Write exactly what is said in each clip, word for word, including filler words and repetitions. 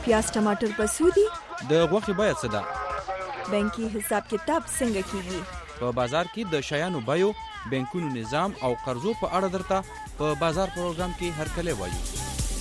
پیاز ټماټر په سودی د غوښې بیه څه ده؟ بانکي حساب کتاب څنګه کیږي؟ په بازار کې د شیانو بیو، بانکونو نظام او قرضو په اړه درته په بازار پروګرام کې هرکلی وایو.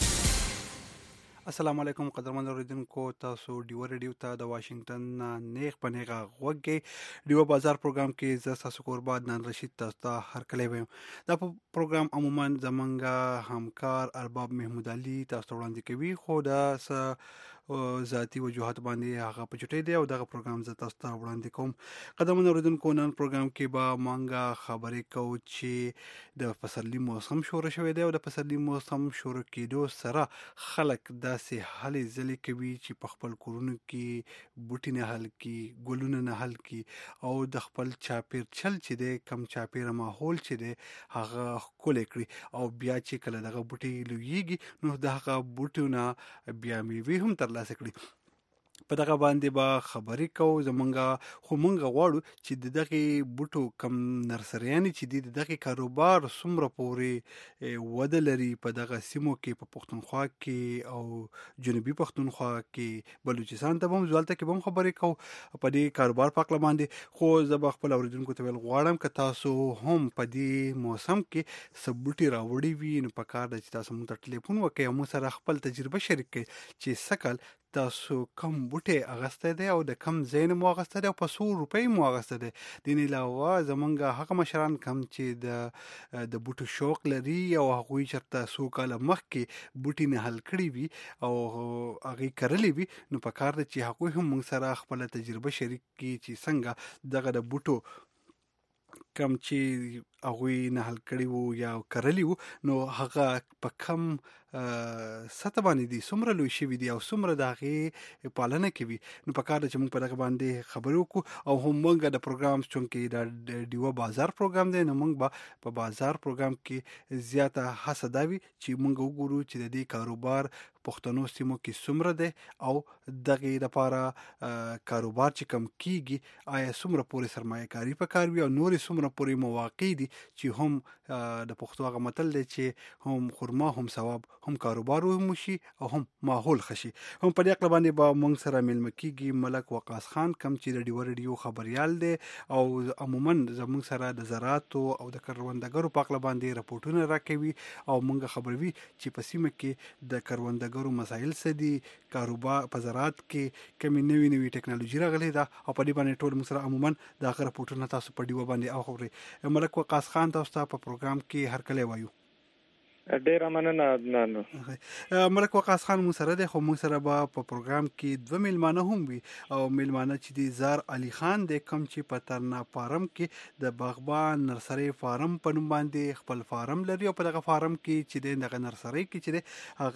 السلام علیکم قدرمن اوریدونکو، تاسو ډیو ریډیو ته د واشنگټن نه نیغ په نیغه غوږ کې ډیو بازار پروګرام کې زه تاسو قربا عدنان رشید تاسو ته هرکلی وایم. دا پروګرام عموما زمونږ همکار ارباب محمود علي تاسو ته وړاندې کوي، خو دا ذاتی وجوهات باندې هغه په چټي دی او دغه پروګرام زه تاسو ته وړاندې کوم. قدرمن اوریدونکو، نن پروګرام کې به مونږه خبرې کوو چې د پسرلي موسم شروع شوی دی او د پسرلي موسم شروع کېدو سره خلک د سي هلې ځلې کوي چې په خپل کورونو کې بوټي نه حل کی، ګلونه نه حل کی او د خپل چاپیر چل چې دی کم چاپیر ماحول چې دی هغه ښکلی کړي او بیا چې کله دغه بوټي لویږي نو دغه بوټیونه بیا میوې هم ترلاسه کړي. په دغه باندې به خبرې کوو زمونږه، خو مونږ غواړو چې د دغه بوټو کم نرسریانې چې دي د دغه کاروبار څومره پورې وده لري په دغه سیمو کې، په پښتونخوا کې او جنوبي پښتونخوا کې، بلوچستان ته هم ځوالته کې هم خبرې کوو په دې کاروبار په اړه باندې. خو زه به خپل اوریدونکو ته ویل غواړم که تاسو هم په دې موسم کې څه بوټي راوړي وي نو په کار ده چې تاسو موږ ته ټلیفون وکړئ او موږ سره خپل تجربه شریک کړئ چې څه کال تاسو کم بوټي اغسته دی او د کم ځای نه مو اغسته دی او په څو روپۍ مو اغسته دی. د دې علاوه زمونږ هغه مشران کم چې د د بوټو شوق لري او هغوی چېرته څو کاله مخکې بوټي نه حل کړي وي او هغې کرلي وي نو په کار ده چې هغوی هم موږ سره خپله تجربه شریک کړي چې څنګه دغه د بوټو کم چې هغوی نه حل کړي وو یا کرلي وو نو هغه په کم سطح باندې دي، څومره لوی شوي دي او څومره د هغې پالنه کوي. نو په کار ده چې موږ په دغه باندې خبرې وکړو او هم موږ د پروګرام چونکې د ډیوه بازار پروګرام دی نو موږ به په بازار پروګرام کې زیاته هڅه دا وي چې موږ وګورو چې د دې کاروبار پښتنو سیمو کې څومره دی او دغې لپاره کاروبار چې کم کیږي آیا څومره پورې سرمایه کاري په کار وي او نورې څومره پورې مواقع دي چې هم د پښتو هغه متل دی چې هم خرما هم ثواب، هم کاروبار هم شي او هم ماحول خشي. هم په دې اړه باندې به موږ سره مېلمه کېږي ملک وقاص خان کم چې د ډیوه ریډیو خبریال دی او عموما زموږ سره د زراعتو او د کروندګرو په اړه باندې راپورټونه راکوي او موږ خبروي چې په سیمه کې د کروندګرو مسایل څه دي، کاروبار په زراعت کې کومې نوې نوې ټکنالوژي راغلې ده او په دې باندې ټول موږ سره عموما د هغه راپورټونه تاسو په ډیوه باندې اورئ. ملک وقاص خان تاسو ته په پروګرام کې هرکلی وایو. ډیره مننه عدنان. ملک وقاص خان مو سره دی، خو مو سره به په پروګرام کې دوه میلمانه هم وي او میلمانه چې دی زار علي خان دی کم چې په ترنا فارم کې د باغبان نرسري فارم په نوم باندې خپل فارم لري او په دغه فارم کې چې دی دغه نرسري کې چې دی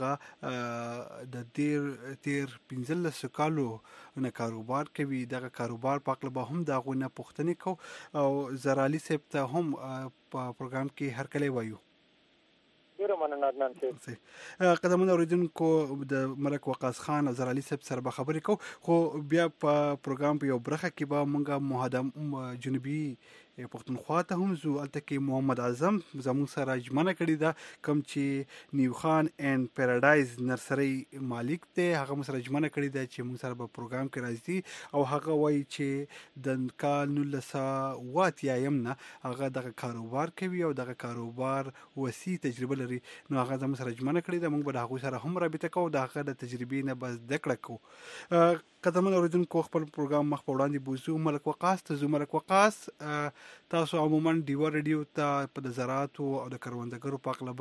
هغه د تیر تیر پنځلسو کالو نه کاروبار کوي. دغه کاروبار په اړه به هم د هغوی نه پوښتنې کوو او زار علي صاحب ته هم په پروګرام کې هرکلی وایو. ډیره مننه عدنان صاحب. قدمونه اوریدونکو د ملک وقاص خان او زار علي صاحب سره به خبرې کوو، خو بیا په پروګرام په یو برخه کې به مونږه مهادم جنوبي پښتونخوا ته هم ځو. هلته کې محمد اعظم زموږ سره ژمنه کړې ده کوم چې نیو خان اینډ پیراډایز نرسري مالک دی، هغه موږ سره ژمنه کړې ده چې موږ سره په پروګرام کې راځي او هغه وایي چې د کال نولس سوه اوه اتیایم نه هغه دغه کاروبار کوي او دغه کاروبار وسیع تجربه لري. نو هغه زموږ سره ژمنه کړې ده موږ به د هغوی سره هم رابطه کوو، د هغه د تجربې نه به زده کړه کوو. قدمونه اوریدونکو خپل پروګرام مخ په وړاندې بوزو. ملک وقاص ته ځو. ملک وقاص تاسو عموما ډیوه ریډیو ته په د زراعتو او د کروندګرو په اړه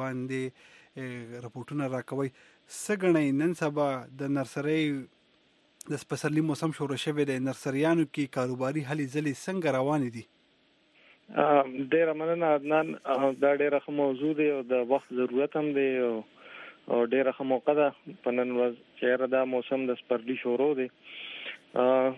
باندې راپورټونه راکوئ. څه ګڼئ نن سبا د نرسرۍ د پسرلي موسم شروع شوی دی، نرسریانو کې کاروباري هلې ځلې څنګه روانې دي؟ ډیره مننه عدنان. دا ډیره ښه موضوع دی او د وخت ضرورت هم دی او او ډیره ښه موقع ده په نن ورځ چې دا موسم د سپرلي شروع دی.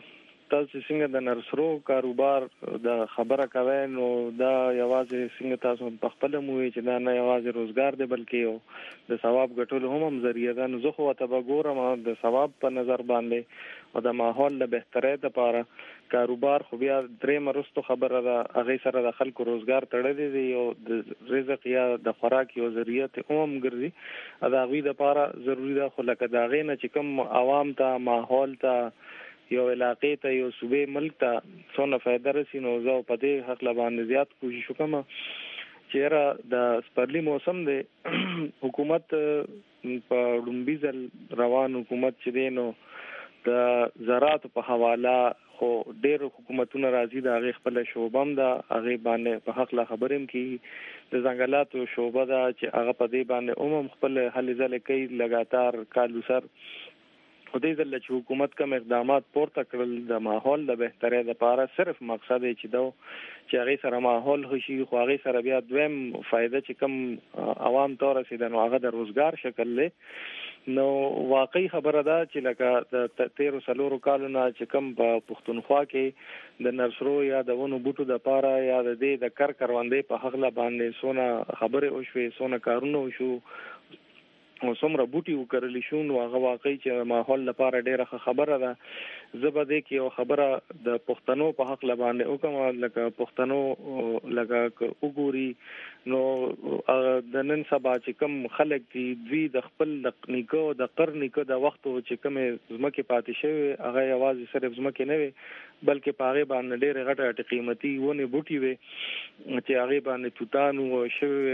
تاسو څنګه د نرسرو کاروبار د خبره کوي نو دا یوازې څنګه تاسو په خپل مو چې دا نه یوازې روزګار دی بلکې یو د ثواب ګټلو هم ذریعہ ده. نو زه خو ته وګورم د ثواب په نظر باندې او د ماحول له بهترۍ لپاره کاروبار خو بیا درې مرستو خبره ده، هغه سره د خلکو روزګار تړلې دی او د رزق یا د خوراک یو ذریعہ ته هم ګرځي. دا غوي د لپاره ضروری ده خو لکه دا غي نه چې کوم عوام ته ماحول ته یو علاقې ته یو صوبې ملک ته څونه فائدہ رسي نو زه په دې حق باندې زیات کوشش وکم چې را د سپرلی موسم دی حکومت په ډومبیزل روان حکومت چې دی نو د زراعت په حواله خو ډېر حکومتونه راځي د هغه خپل شوبم دا هغه باندې په حق لا خبرم کی د ځنګلاتو شوبه دا چې هغه په دې باندې عموم خپل حل ځل کوي لګاتار کالو سر خو دې ځل چې حکومت کوم اقدامات پورته کړل د ماحول د بهترۍ لپاره صرف مقصد یې چې دا چې هغه سره ماحول خوشي خو هغه سره بیا دویم فائدہ چې کوم عوام ته رسیدنه هغه د روزګار شکل له نو واقعي خبره ده چې لکه د تیرو سلورو کالونو چې کوم په پښتونخوا کې د نرسرو یا د ونو بوټو د پاره یا د دې د کر کروندې په حق لا باندې سونه خبره او شوي سونه کارونه وشو او څومره بوټي وکړل شو نو هغه واقعي چې ماحول لپاره ډیره خبره ده. زبده کې یو خبره د پښتنو په حق لباندې او کوم لکه پښتنو لکه وګوري نو د نن سبا چې کوم خلک دي دوی د خپل نیکو د قرنیکو د وختو چې کوم زمکه پاتې شوی هغه یوازې صرف زمکه نه وي بلکې پاغه باندې ډیره غټه قیمتي ونه بوټي وي چې هغه باندې توتانو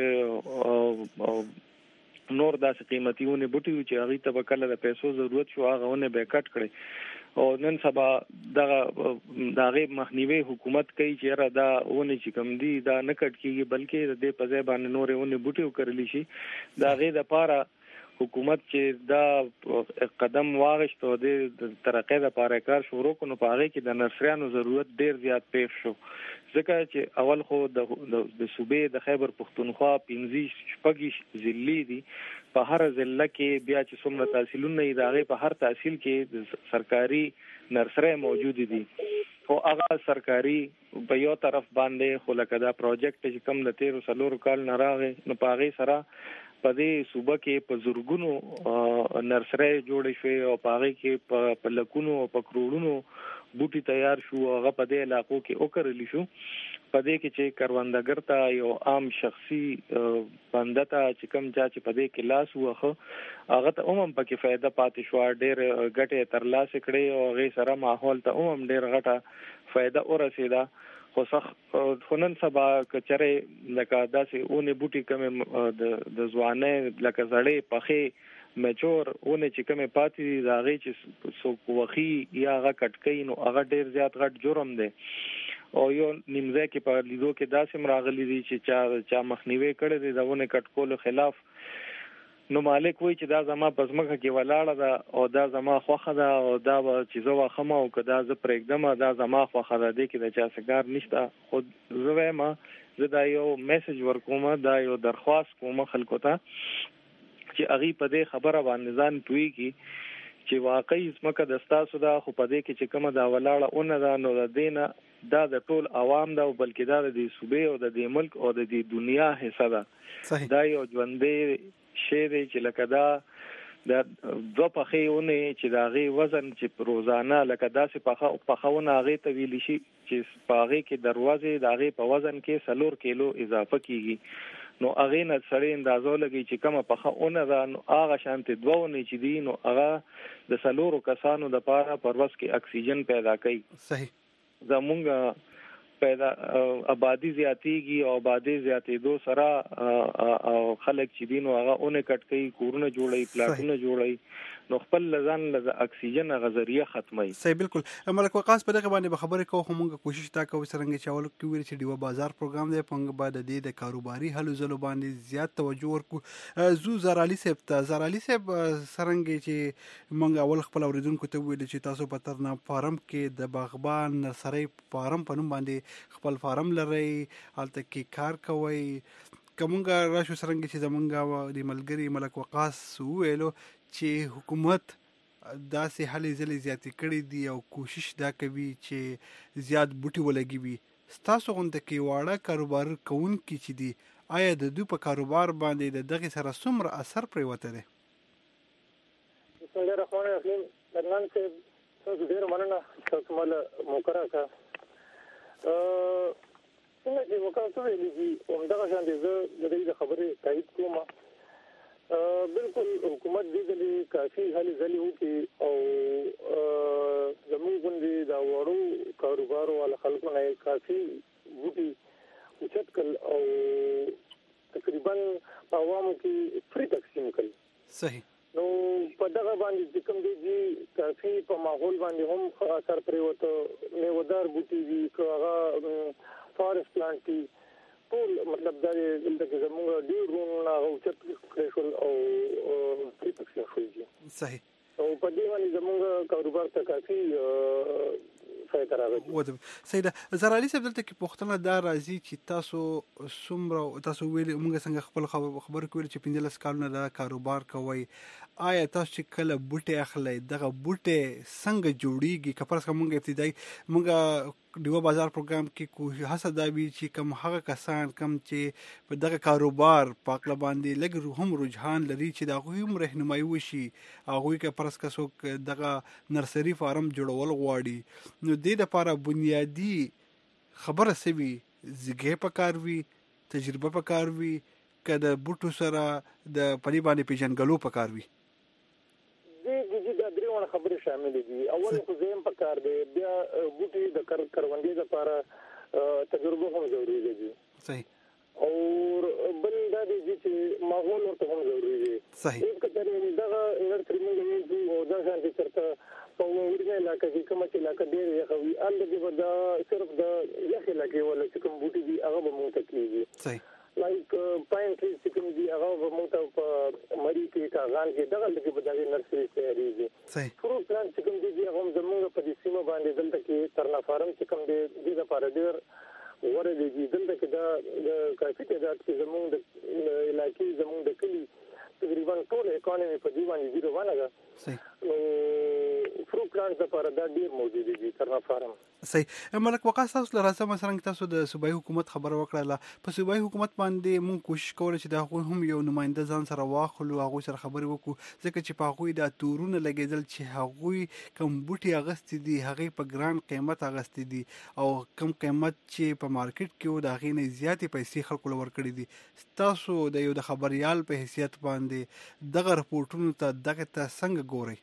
شوی او نور داسې قیمتیونه بوټي چې هغه ته وکړه د پیسو ضرورت شو هغه ونه به کټ کړي او نن سبا دغه دغه مخنیوي حکومت کوي چې را دا ونه چې کم دي دا نه کټ کیږي بلکې د دې په ځای باندې نورې ونه بوټي وکړلی شي. دا غي د پاره حکومت چې دا قدم واغشت او د ترقې لپاره کار شروع کړو په هغه کې د نرسریانو ضرورت ډیر زیات پیښ شو ځکه چې اول خو د د صوبې د خیبر پښتونخوا پنځه شپږ ضلع دي په هر ضلع کې بیا چې څومره تحصیلونه دي هغه په هر تحصیل کې سرکاري نرسری موجود دي او هغه سرکاري په یو طرف باندې خو لکه دا پروجیکټ چې کوم د تیرو سلور کال نه راغی نو په هغه سره په دې صوبه کې په زورګونو نرسری جوړ شوی او په هغه کې په لکونو او په کروڑونو بوټي تیار شو هغه په دې علاقو کې وکړل شو په دې کې چې کروندګر ته یو عام شخصي بنده ته چې کوم چا چې په دې کې لاس وخه هغه ته عموم پکې فائدہ پاتې شو ډېر ګټه ترلاسه کړي او هغه سره ماحول ته عموم ډېر غټه فائدہ ورسېده. خو صح خنن سبا کچره لکه داسې اونې بوټي کوم د د ځوانې لکه زړې پخې مچور اونې چې کوم پاتې دا غي چې سو وخی یا غا کټکې نو هغه ډیر زیات غټ جرم دی او یو نیمزه کې په لیدو کې داسې مراغلي دي چې چا چا مخنیوي کړي دي دا ونه کټکول خلاف نو مالک وای چې دا زما پزماکه کې ولاړه ده او دا زما خوخه ده او دا چې زه واخمه او کدا زه پرېږدم دا زما خوخه ده دې کې د چا سګار نشته. خود زه ما زه دا یو میسج ورکوم دا یو درخواست کوم خلکو ته چې اغي په دې خبره باندې ځان پوي کی چې واقعي اسمکه د تاسو دا خو په دې کې چې کومه دا ولاړه اون ده نو د دینه دا د ټول عوام دا بلکې دا د صوبې او د دې ملک او د دې دنیا حصہ ده. دا یو ژوندې شی دی چې لکه دا د دوه پخېونه چې دا غي وزن چې روزانه لکه داسې پخه پخونه غي طویل شي چې پاغه کې دروازه دا غي په وزن کې سلور کیلو اضافه کیږي نو هغه نه سړی اندازو لګي چې کومه پخونه دا نو هغه شانته دوونه چې دی نو هغه د سلورو کسانو د پاره پرواز کې اکسیجن پیدا کوي. صحیح زمونږ پیدا آبادی زیاتیږي او آبادی زیاتېدو سره او خلک چې دین او هغه اونې کټکې کورونه جوړي پلاټونه جوړي نو خپل لزان له اکسیجن غذریه ختمي. صحیح بالکل. ملک وقاص په دغه باندې خبرې کوو موږ کوشش تا کوو څنګه چې اول کې ویل چې دیو بازار پروګرام دی پنګ بعد د د کاروباري هلو زلو باندې زیات توجه ورکو. زو زرالي صاحب ته زرالي صاحب څنګه چې موږ اول خپل اوریدونکو ته ویل چې تاسو په ترنا فارم کې د باغبان نرسري فارم په نوم باندې خپل فارم لري هلته کې کار کوي کومګه راشو څنګه چې زمونږ د ملګری ملک وقاص ویلو چې حکومت داسې هلې ځلې زیاتې کړې دي او کوشش دا کوي چې زیات بوټي ولګي وي. ستاسو غونډه کې واړه کاروبار کوونکي چې دي آیا د دوی په کاروبار باندې د دغه سره څومره اثر پریوته دی؟ بسم الله الرحمن الرحیم. درنان سے تاسو ډیر مننه تاسو مال موکرا کا څنګه چې وکړم څه ویلي دي او دغه شان دي زه د دې خبرې تایید کوم. بالکل حکومت دې د کافي هلې ځلې وکړي او زموږ غوندې د وړو کاروبارو والا خلکو نه کافي بوټي اوچت کړل او تقریبا په عوامو کې فری تقسیم کړل. صحیح. نو په دغه باندې چې کوم دي کافي په ماحول باندې هم اثر پریوته. میوهدار بوټي دي که هغه فارست پلانټ دي ټول مطلب دا دلته کې زموږ ډېر رونه اوچت کړی شول او فری تقسیم شول دي. صحیح. او په دې باندې زموږ کاروبار ته کافي فایده راغلی. سیده زهرا علي صاحب دلته کې پوښتنه دا راځي چې تاسو څومره تاسو ویلي موږ څنګه خپل خبرو کې ویل چې پنځلس کالونه دا کاروبار کوئ. آیا تاسو چې کله بوټي اخلئ دغه بوټي څنګه جوړیږي؟ که فرض کړو موږ ابتدایي موږ ډیوه بازار پروګرام کې کوشش هڅه دا وي چې کوم هغه کسان کم چې په دغه کاروبار په عقل باندې لږ هم رجحان لري چې د هغوی هم رهنمایي وشي. هغوی که فرض کړو څوک دغه نرسري فارم جوړول غواړي نو دې دپاره بنیادي خبره څه وي؟ زیږې پکار وي، تجربه پکار وي، که د بوټو سره د پدې باندې پیژنګلو پکار وي؟ درېونه خبرې شاملې دي. اول خو زیم پکار دی، بیا بوټي د کروندې لپاره تجربه هم ضروري دي. صحیح. او بل دا دی چې ماحول ورته هم ضروري دی. صحیح. کله دغه نرسري موږ یو او دا ځان چې چرته په ورنه علاقه کې کومه چې علاقه ډېر یخوي ال دې دا صرف د یخ علاقې ولا چې کوم بوټي دي هغه به موږ ته کېږي. صحیح. لایک پاین ټری چې کوم دي هغه به موږ ته په مری کې کاغان کې دغه لکه په دغه نرسري تیاریږي. صحیح. فروټ پلانټ چې کوم دي هغه زموږ په دې سیمه باندې دلته کې ترنا فارم چې کوم دي د لپاره ډېر وره دي. دلته کې دا د کافي تعداد کې زموږ د علاقې زموږ د کلی تقریبا ټول اکانومي په دې باندې زیرو باندې ده. صحیح. نو فروټ پلانټ لپاره دا ډېر موجود دي ترنا فارم. صحیح. ملک وقاص تاسو لراسه مثلا تاسو د صوبایي حکومت خبره وکړه په صوبایي حکومت باندې مونږ کوشش کوله چې دا خو هم یو نماینده ځان سره واخلو هغه سره خبرې وکړو ځکه چې په هغه د تورونه لګیدل چې هغه کم بوټي اغستې دي هغه په ګران قیمت اغستې دي او کم قیمت چې په مارکیټ کې و دا غي نه زیاتې پیسې خلکو لور کړې دي. تاسو د یو د خبريال په حیثیت باندې دغه رپورټونو ته دغه ته څنګه ګورئ؟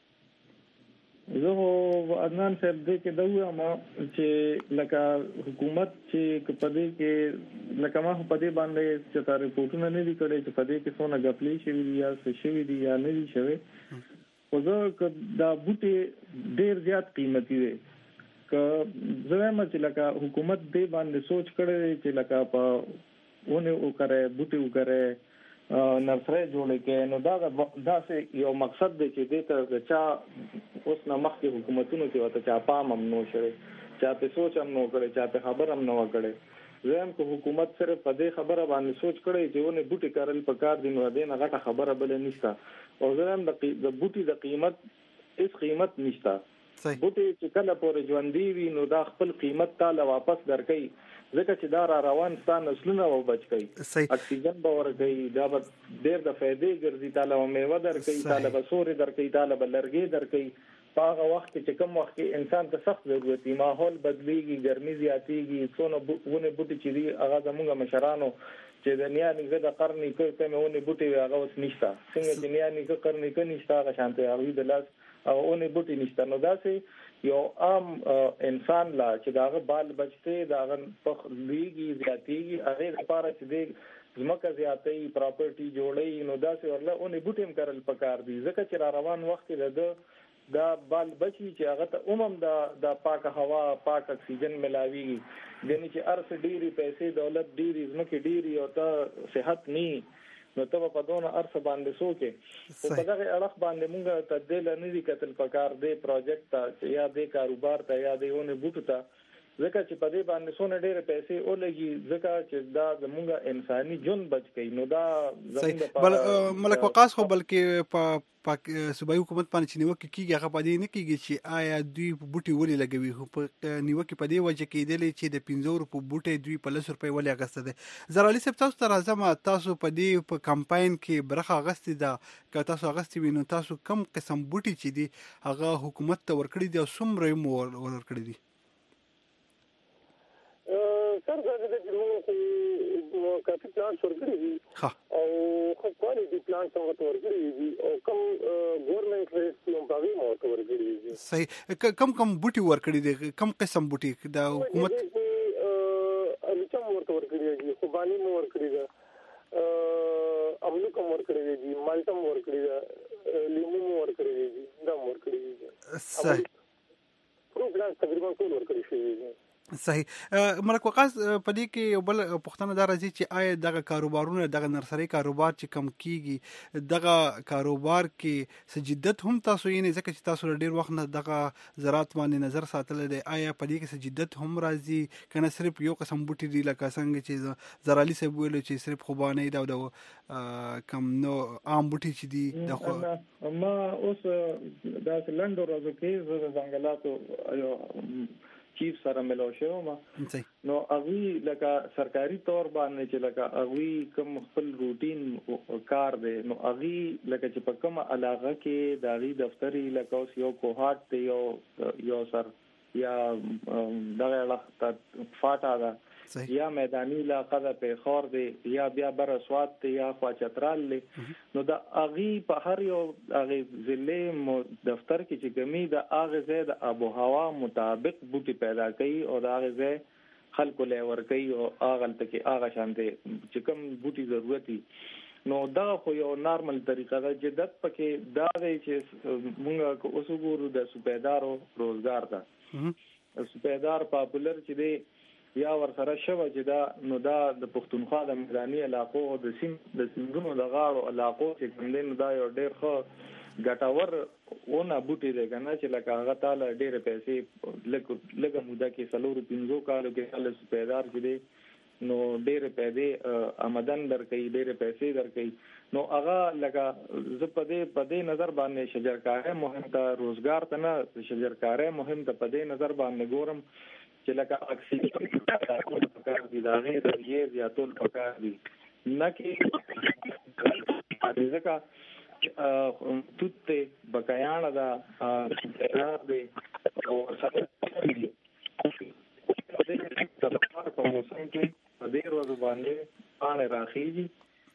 زه هو عدنان صاحب دې کې دا وایم چې لکه حکومت چې په دې کې لکه ما په دې باندې چې تا ریپورتونه نه دي کړی چې په دې کې څونه غپلې شوي دي یا څه شوي دي یا نه دي شوي. خو زه دا بوټي ډېر زیات قیمتي دي که زه وایم چې لکه حکومت دې باندې سوچ کړی چې لکه په ونه وکړي بوټي وکړي نرسري جوړ کړي نو دا دا یو مقصد دی چې دې ته چا اوس نه مخکې حکومتونو کې وته چا پام هم نو شوی چا په سوچ هم نو کړي چا په خبر هم نو کړي. زم کو حکومت صرف په دې خبره باندې سوچ کړي چې ونه بوټي کارل په کار دي نو دې نه غټه خبره بل نشته او زم د بوټي د قیمت هیڅ قیمت نشته. بوټي چې کله پورې ژوندۍ وي نو دا خپل قیمت تعالی واپس درکړي ځکه چې دا را روان ستان نسلونه و بچ کوي اکسیجن به ورکوي دا به ډېر د فائدې ګرځي تعالی و میوه درکوي تعالی به سوري درکوي تعالی به لرګي درکوي. په هغه وخت چې کوم وخت کې انسان ته سخت ضرورت وي ماحول بدلیږي ګرمي زیاتېږي څونه ونه بوټي چې دي هغه زموږ مشرانو چې د نیا نیکه د قرن نیکه په مونه بوټي هغه اوس نشته څنګه چې نیا نیکه قرن نیکه نشته هغه شانته هغه د لاس او ونه بوټي نشته. نو داسې یو عام انسان لا چې داغه بال بچته داغه په لیږي زیاتېږي هغه لپاره چې د زمکه زیاتې پراپرټي جوړي نو داسې ورله اونې بوټیم کارل پکار دي ځکه چې را روان وخت د دا بال بچي چې هغه ته عموم دا د پاکه هوا پاک اکسیجن ملاوي غني چې ارس ډيري پیسې دولت ډيري زمکه ډيري او ته صحت ني نو ته په دونه ارس باندې سوکې او په دغه اړه باندې موږ ته د لنی کتل پکار دی پروجیکټ ته یا د کاروبار ته یا د ونه بوټ ته ځکه چې په دې باندې څونه ډېرې پیسې ولګي ځکه چې دا زموږ انساني ژوند بچ کوي نو دا صحیح بل ملک وقاص خو بلکې په پاک صوبایي حکومت باندې چې نیوکه کیږي هغه په دې نه کیږي چې آیا دوی بوټي ولې لګوي خو په نیوکه په دې وجه کېدلې چې د پنځه روپو بوټي دوی په لس روپۍ ولې اغسته ده. زرالي صاحب تاسو ته راځم تاسو په دې په کمپاین کې برخه اغستې ده که تاسو اغستې وي نو تاسو کم قسم بوټي چې دي هغه حکومت ته ورکړي دي او څومره یې مو ورکړي دي؟ سر دا د موږ کافي پلان ورکړي دي او خو کوالټي پلان څنګه ورکړي دي او کوم ګورنمنت ریټ نو باغی مو ورکړي دي. صحیح کم کم بوټي ورکړي دي کم قسم بوټي د حکومت الچم ورکړي دي خوبانی مو ورکړي دي املو کوم ورکړي دي مالټم ورکړي دي لیمو مو ورکړي دي دا مو ورکړي دي. صحیح پروګرام تقریبا ټول ورکړي شي. صحیح ملک وقاص په دې کې یو بل پوښتنه دا راځي چې آیا دغه کاروبارونه دغه نرسري کاروبار چې کم کیږي دغه کاروبار کې سجدت هم تاسو یې نه ځکه چې تاسو ډېر وخت نه دغه زراعت باندې نظر ساتل دي آیا په دې کې سجدت هم راځي کنه صرف یو قسم بوټي دی لکه څنګه چې زرالي صاحب ویل چې صرف خوبانه دا د کم نو عام بوټي چې دي د ما اوس دا لندو راځو کې زه ځنګلاتو چیف سره ملو شو ما نو اغوی لکه سرکاري تور باندې چې لکه اغوی کوم خپل روټین کار دی نو اغوی لکه چې په کومه علاقه کې د اغوی دفتري لکه اوس یو کوهات دی یو یو سر یا دغه علاقه فاټا ده یا میدانی علاقه ده په خور دی یا بیا بر اسوات دی یا خوا چترال دی نو د اغي په هر یو اغي ضلع دفتر کې چې کمی د اغه زید ابو هوا مطابق بوټي پیدا کوي او د اغه زید خلکو له ور کوي او اغه تل کې اغه شانته چې کوم بوټي ضرورتي نو دا خو یو نارمل طریقه ده جدت پکې دا دی چې موږ اوس وګورو د سپیدارو روزګار ده سپیدار پاپولر چې دی یا ور سره شوه چې دا نو دا د پښتونخوا د میداني علاقو او د سیم د سیندونو د غاړو علاقو چې کوم نو دا یو ډېر ښه ګټور ونه بوټي دی کنه چې لکه هغه تعالی ډېر پیسې لګ لګ موده کې سلور پنځو کالو کې ال سپیدار چې دی نو ډېر پیسې آمدن درکې ډېر پیسې درکې نو هغه لکه ز په دې په دې نظر باندې شجرکاري مهم ته روزګار ته نه شجرکاري مهم ته په دې نظر باندې ګورم چې لکه اکسیجن پکار دي دا غیر یې زیاتول پکار دي نه کې ځکه توت بقایانه دا قرار دی او سره دي په دې په موسم کې په دې ورځ باندې پانه راخیږي.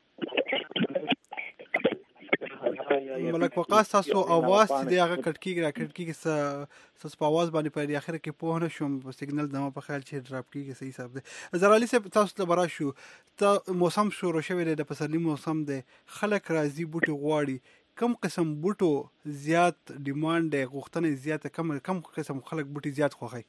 ملک وقاص تاسو اواز دې هغه کټکیږي را کټکیږي س س په اواز باندې په اخر کې په نه شوم په سیګنل دمه په خیال چې ډراپ کیږي صحیح حساب ده. زرالي صاحب تاسو ته برا شو ته موسم شروع شوی دی د پسرلي موسم دی خلک راځي بوټي غواړي کم قسم بوټو زیات ډیماند دی غوښتنه زیات کم کم قسم خلک بوټي زیات خوښي؟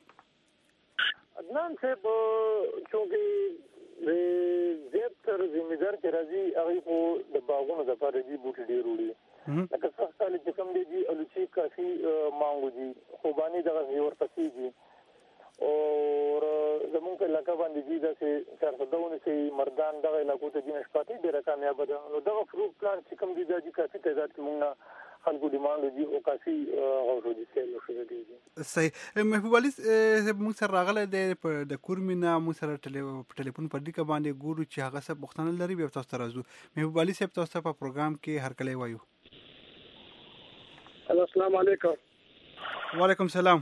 عدنان صاحب چونکه زیات تر زمیندار چې راځي هغه خو د باغونو د فارجي بوټي ډیر وړي لکه څه سال چې کوم دی الوچي کافي مانګو دي خوباني دغه ور پسې دي او زمونږ په علاقه باندې دي د چار سو دونه سي مردان دغه علاقو ته دي نشپاتي ډیره کامیاب ده نو دغه فروټ پلان چې کوم دي د کافي تعداد کې مونږه خلکو ډیماند دي او کافي غوړو دي سیل شو دي. صحیح محبوب علي موږ سره راغله د کورمینا موږ سره ټلیفون پر دې باندې ګورو چې هغه څه بوختنه لري بیا تاسو راځو. محبوب علي صاحب تاسو په پروګرام کې هر کله وایو. السلام علیکم. وعلیکم السلام.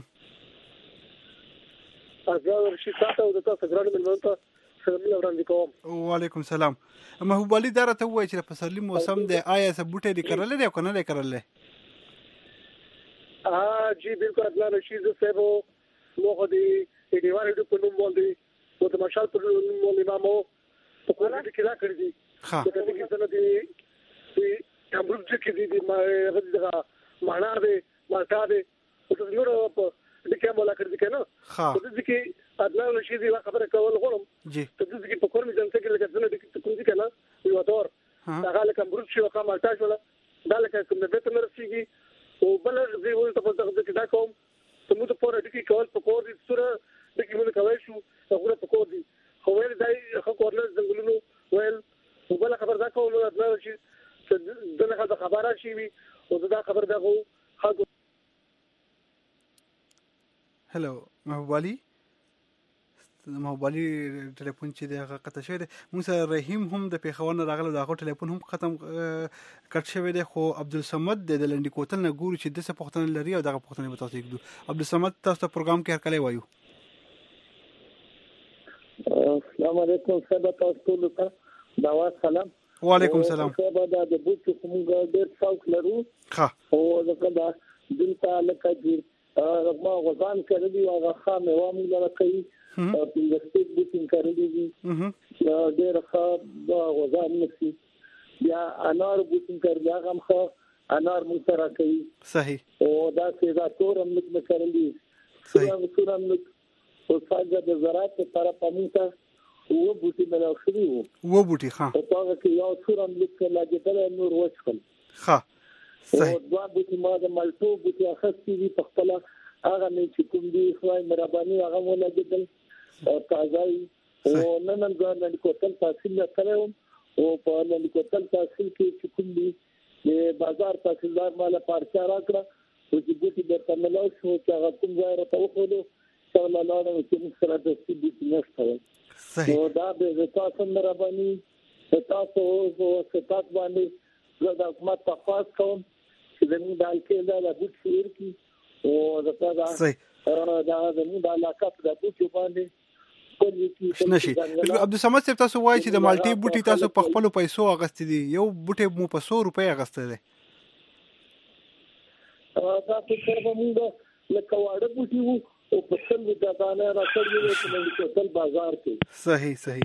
ازاو رشید تاسو د تاسو ګران ملمنته سلام وړاندې کوم. وعلیکم السلام. محبوب علي دا راته وایي چې په پسرلي موسم دی آیا څه بوټي دي کرل دي او کنه دي کرل؟ ها جی بالکل عدنان رشید صاحب مو خو دې دیواره د پنوم باندې او د مشال په نوم باندې مامو په کومه کې دا کړی دي ها د دې کې څنګه دي چې امروز چې دي ما غږه معنا ده ماته ده او څه نور په دې کې مولا کړی کنه ها د دې کې عدنان رشید یو خبره کول غواړم جی د دې کې په کومه ځای کې لکه څنګه دې کوم دي کنه یو دور هغه لکه امروز چې وکړه مالټا شو دا لکه کوم به ته مرسيږي او بل زه ول ته په دغه کې دا کوم ته موږ په اړه کې کول په کور دي سره د کیمونه کوي شو هغه په کور دي خو ول دای خو کورل څنګهلو ول وبله خبر دا کوم نو دا چې دغه د خبره شي وي او دا خبر دغه خلکو هلو محبوب علي محبوب علي ټلیفون چې دغه قطع شوی دی موږ سره رحیم هم د پیښور نه راغله دغه ټلیفون هم ختم کټ شوی دی خو عبدالصمد د لنډی کوتل نه ګورو چې دغه پښتنه لري او دغه پښتنه به تاسو وکړو عبدالصمد تاسو ته پروګرام کې هر کله وایو السلام علیکم صاحب تاسو ټول ته دا سلام وعلیکم السلام صاحب دا د بوت کوم ډېر څوک لرو ها او دا دا دلته لکه چې رغما غزان کړی او هغه خامه و موږ لره کوي په انډستری بوتینګ کړی دي ډېر ښه غزان نشي یا انار بوتینګ کړی هغه هم ښه انار موږ سره کوي صحیح او دا چې دا تور هم موږ کړی صحیح تور هم او څنګه د زراعت لپاره پموته و بوټي ملو شوی وو و بوټي ښه او هغه کې یو څورم لیک لاګیدل نور وڅکل ښه صحیح او دوه بوټي ما د مالټو بوټي اخستي دي په خپل هغه نه چې کوم دي خوای مهرباني هغه ولاګیدل تازه او نن نن ځان کوتل تحصیل کړو او په نن کوتل تحصیل کې چې کوم دي د بازار تحصیلدار مال پارچا راکړه او چې بوټي د تملو شو چې هغه کوم ځای راته وخولو څنګه لاله چې موږ سره د سیدي نشته صحیح نو دا به تاسو مهرباني تاسو او ستاسو باندې زه د حکومت تفاصیل کوم چې زموږ د الکیدا د بوت شیر کی او دا دا صحیح دا زموږ د علاقه په بوت باندې نشي عبدالصمد صاحب تاسو وایي چې د مالټي بوټي تاسو په خپل پیسو اغستې دي یو بوټي مو په سو روپۍ اغستې دي دا څه کوم موږ لکه واړه بوټي وو او په څل د دانه راځي چې موږ په بازار کې صحیح صحیح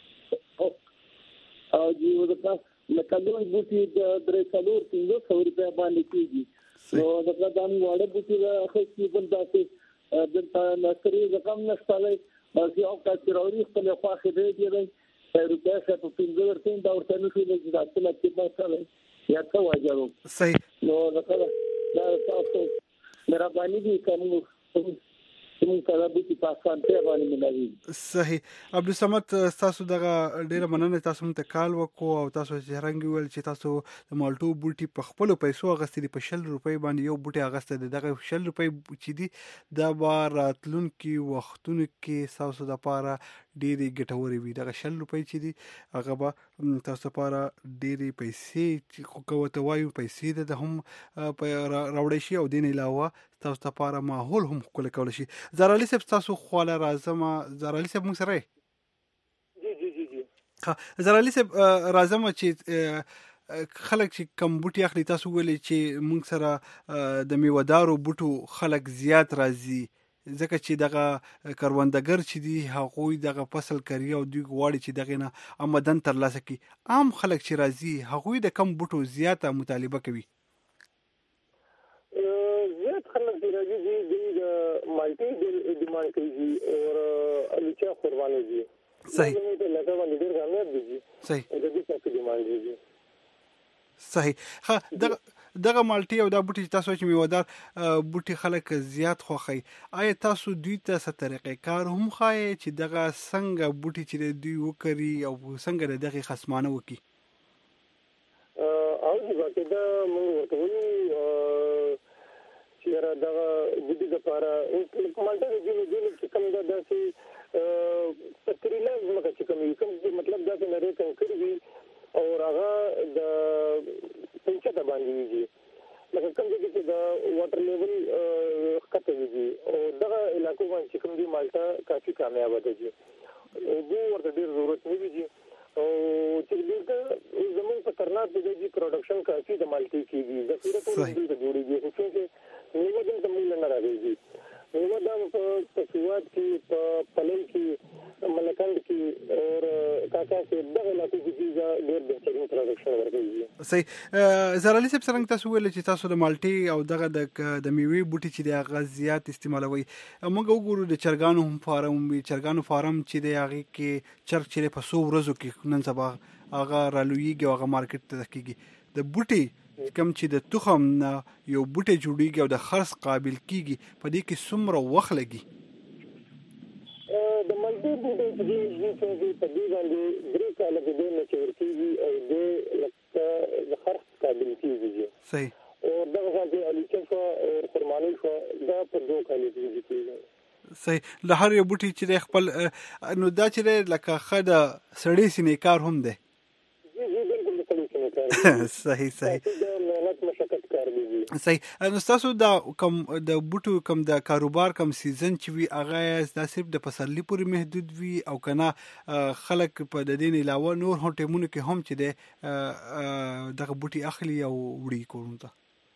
او یو د لکه لوی بوټي د درې څلور څنګه سو روپۍ باندې کیږي نو دا دام واړه بوټي راخې چې بل تاسو د نشري رقم نشته بلکې او کا چروري خپل خواخې دی دی روپۍ څخه په پنځه ورته دا ورته نو چې د ځاتل کې پاتره یا څه واجبو صحیح نو دا دا تاسو مهرباني دي کوم صحیح عبدالصمد تاسو دغه ډیره مننه تاسو ته کال وکړو او تاسو چې رنګ ویل چې تاسو د مالټو بوټي په خپل پیسو اغستې دي په شل روپۍ باندې یو بوټي اغستې دي دغه شل روپۍ چې دي دا بار راتلونکي وختونو کې تاسو د پاره ډېری ګټوري وي دغه شل روپۍ چې دي هغه به تاسو لپاره ډېری پیسې چې خو کوته وایو پیسې د هم راوړی شي او دین علاوه تاسو لپاره ماحول هم خپل کول شي زار علي صاحب تاسو خواله راځم زار علي صاحب موږ سره جی جی جی جی ها زار علي صاحب راځم چې خلک چې کم بوټي اخلي تاسو ویلي چې موږ سره د میوهدارو بوټو خلک زیات راځي ځکه چې دغه کروندګر چې دي هغوی دغه فصل کوي او دوی غواړي چې دغه نه آمدن ترلاسه کړي عام خلک چې راځي هغوی د کم بوټو زیاته مطالبه کوي زیات خلک چې راځي دي د مالټي د ډیماند کوي او الچا قرباني دي صحیح د لګا باندې ډیر غامر دي صحیح د دې څه ډیماند دي صحیح ها دغه دغه مالټي او د بوټي تاسو چې میوهدار بوټي خلک زیات خوخي آیا تاسو دوی ته څه طریقې کار هم خای چې دغه څنګه بوټي چې دوی وکړي او څنګه دغه خصمانه وکړي او چې دا موږ ورته چې را دغه بوټي لپاره مالټي د دې چې کوم دا داسې تقریبا زموږ چې کوم مطلب دا چې نری کنکري او هغه د پنځه ته باندې ویږي لکه کوم چې د واټر لیول کته ویږي او دغه علاقو باندې کوم دی مالټا کافي کامیاب ده چې وګ ورته ډیر ضرورت نه ویږي او چې دغه زموږ په کرنات د دې پروډکشن کافي د مالټي کیږي د پیره ټول د جوړیږي خو چې نیمه دم تمول نه راځي نیمه دم په تسوات کې په پلن کې ملکند کې او کاکا کې دغه علاقو کې ډېر بهترین پروډکشن ورکوي صحیح زار علي صاحب څنګه تاسو ویل چې تاسو د مالټي او دغه د د میوې بوټي چې د هغه زیات استعمالوي موږ وګورو د چرګانو هم فارم وي چرګانو فارم چې د هغه کې چرګ چې په څو ورځو کې نن سبا هغه رالویږي او هغه مارکیټ ته کېږي د بوټي کم چې د تخم نه یو بوټي جوړیږي او د خرڅ قابل کیږي په دې کې څومره وخت لګي دې بوټو په دې کې په دې باندې درې کاله کې د نچور کېږي او د لکه د خرڅ قابل کېږي. صحیح. او دغه ځای الیچن شو او خرمالي شو دا په دوه کاله کې کېږي. صحیح. له هر یو بوټي چې خپل نو دا چې لکه خده سړی سینې کار هم دی. صحیح صحیح صحیح. نو تاسو دا کم د بوټو کم د کاروبار کم سیزن چې وی هغه دا صرف د پسرلی پورې محدود وي او کنه خلک په د دین علاوه نور هم ټیمونو کې هم چې د دغه بوټي اخلي او وړي کوم ته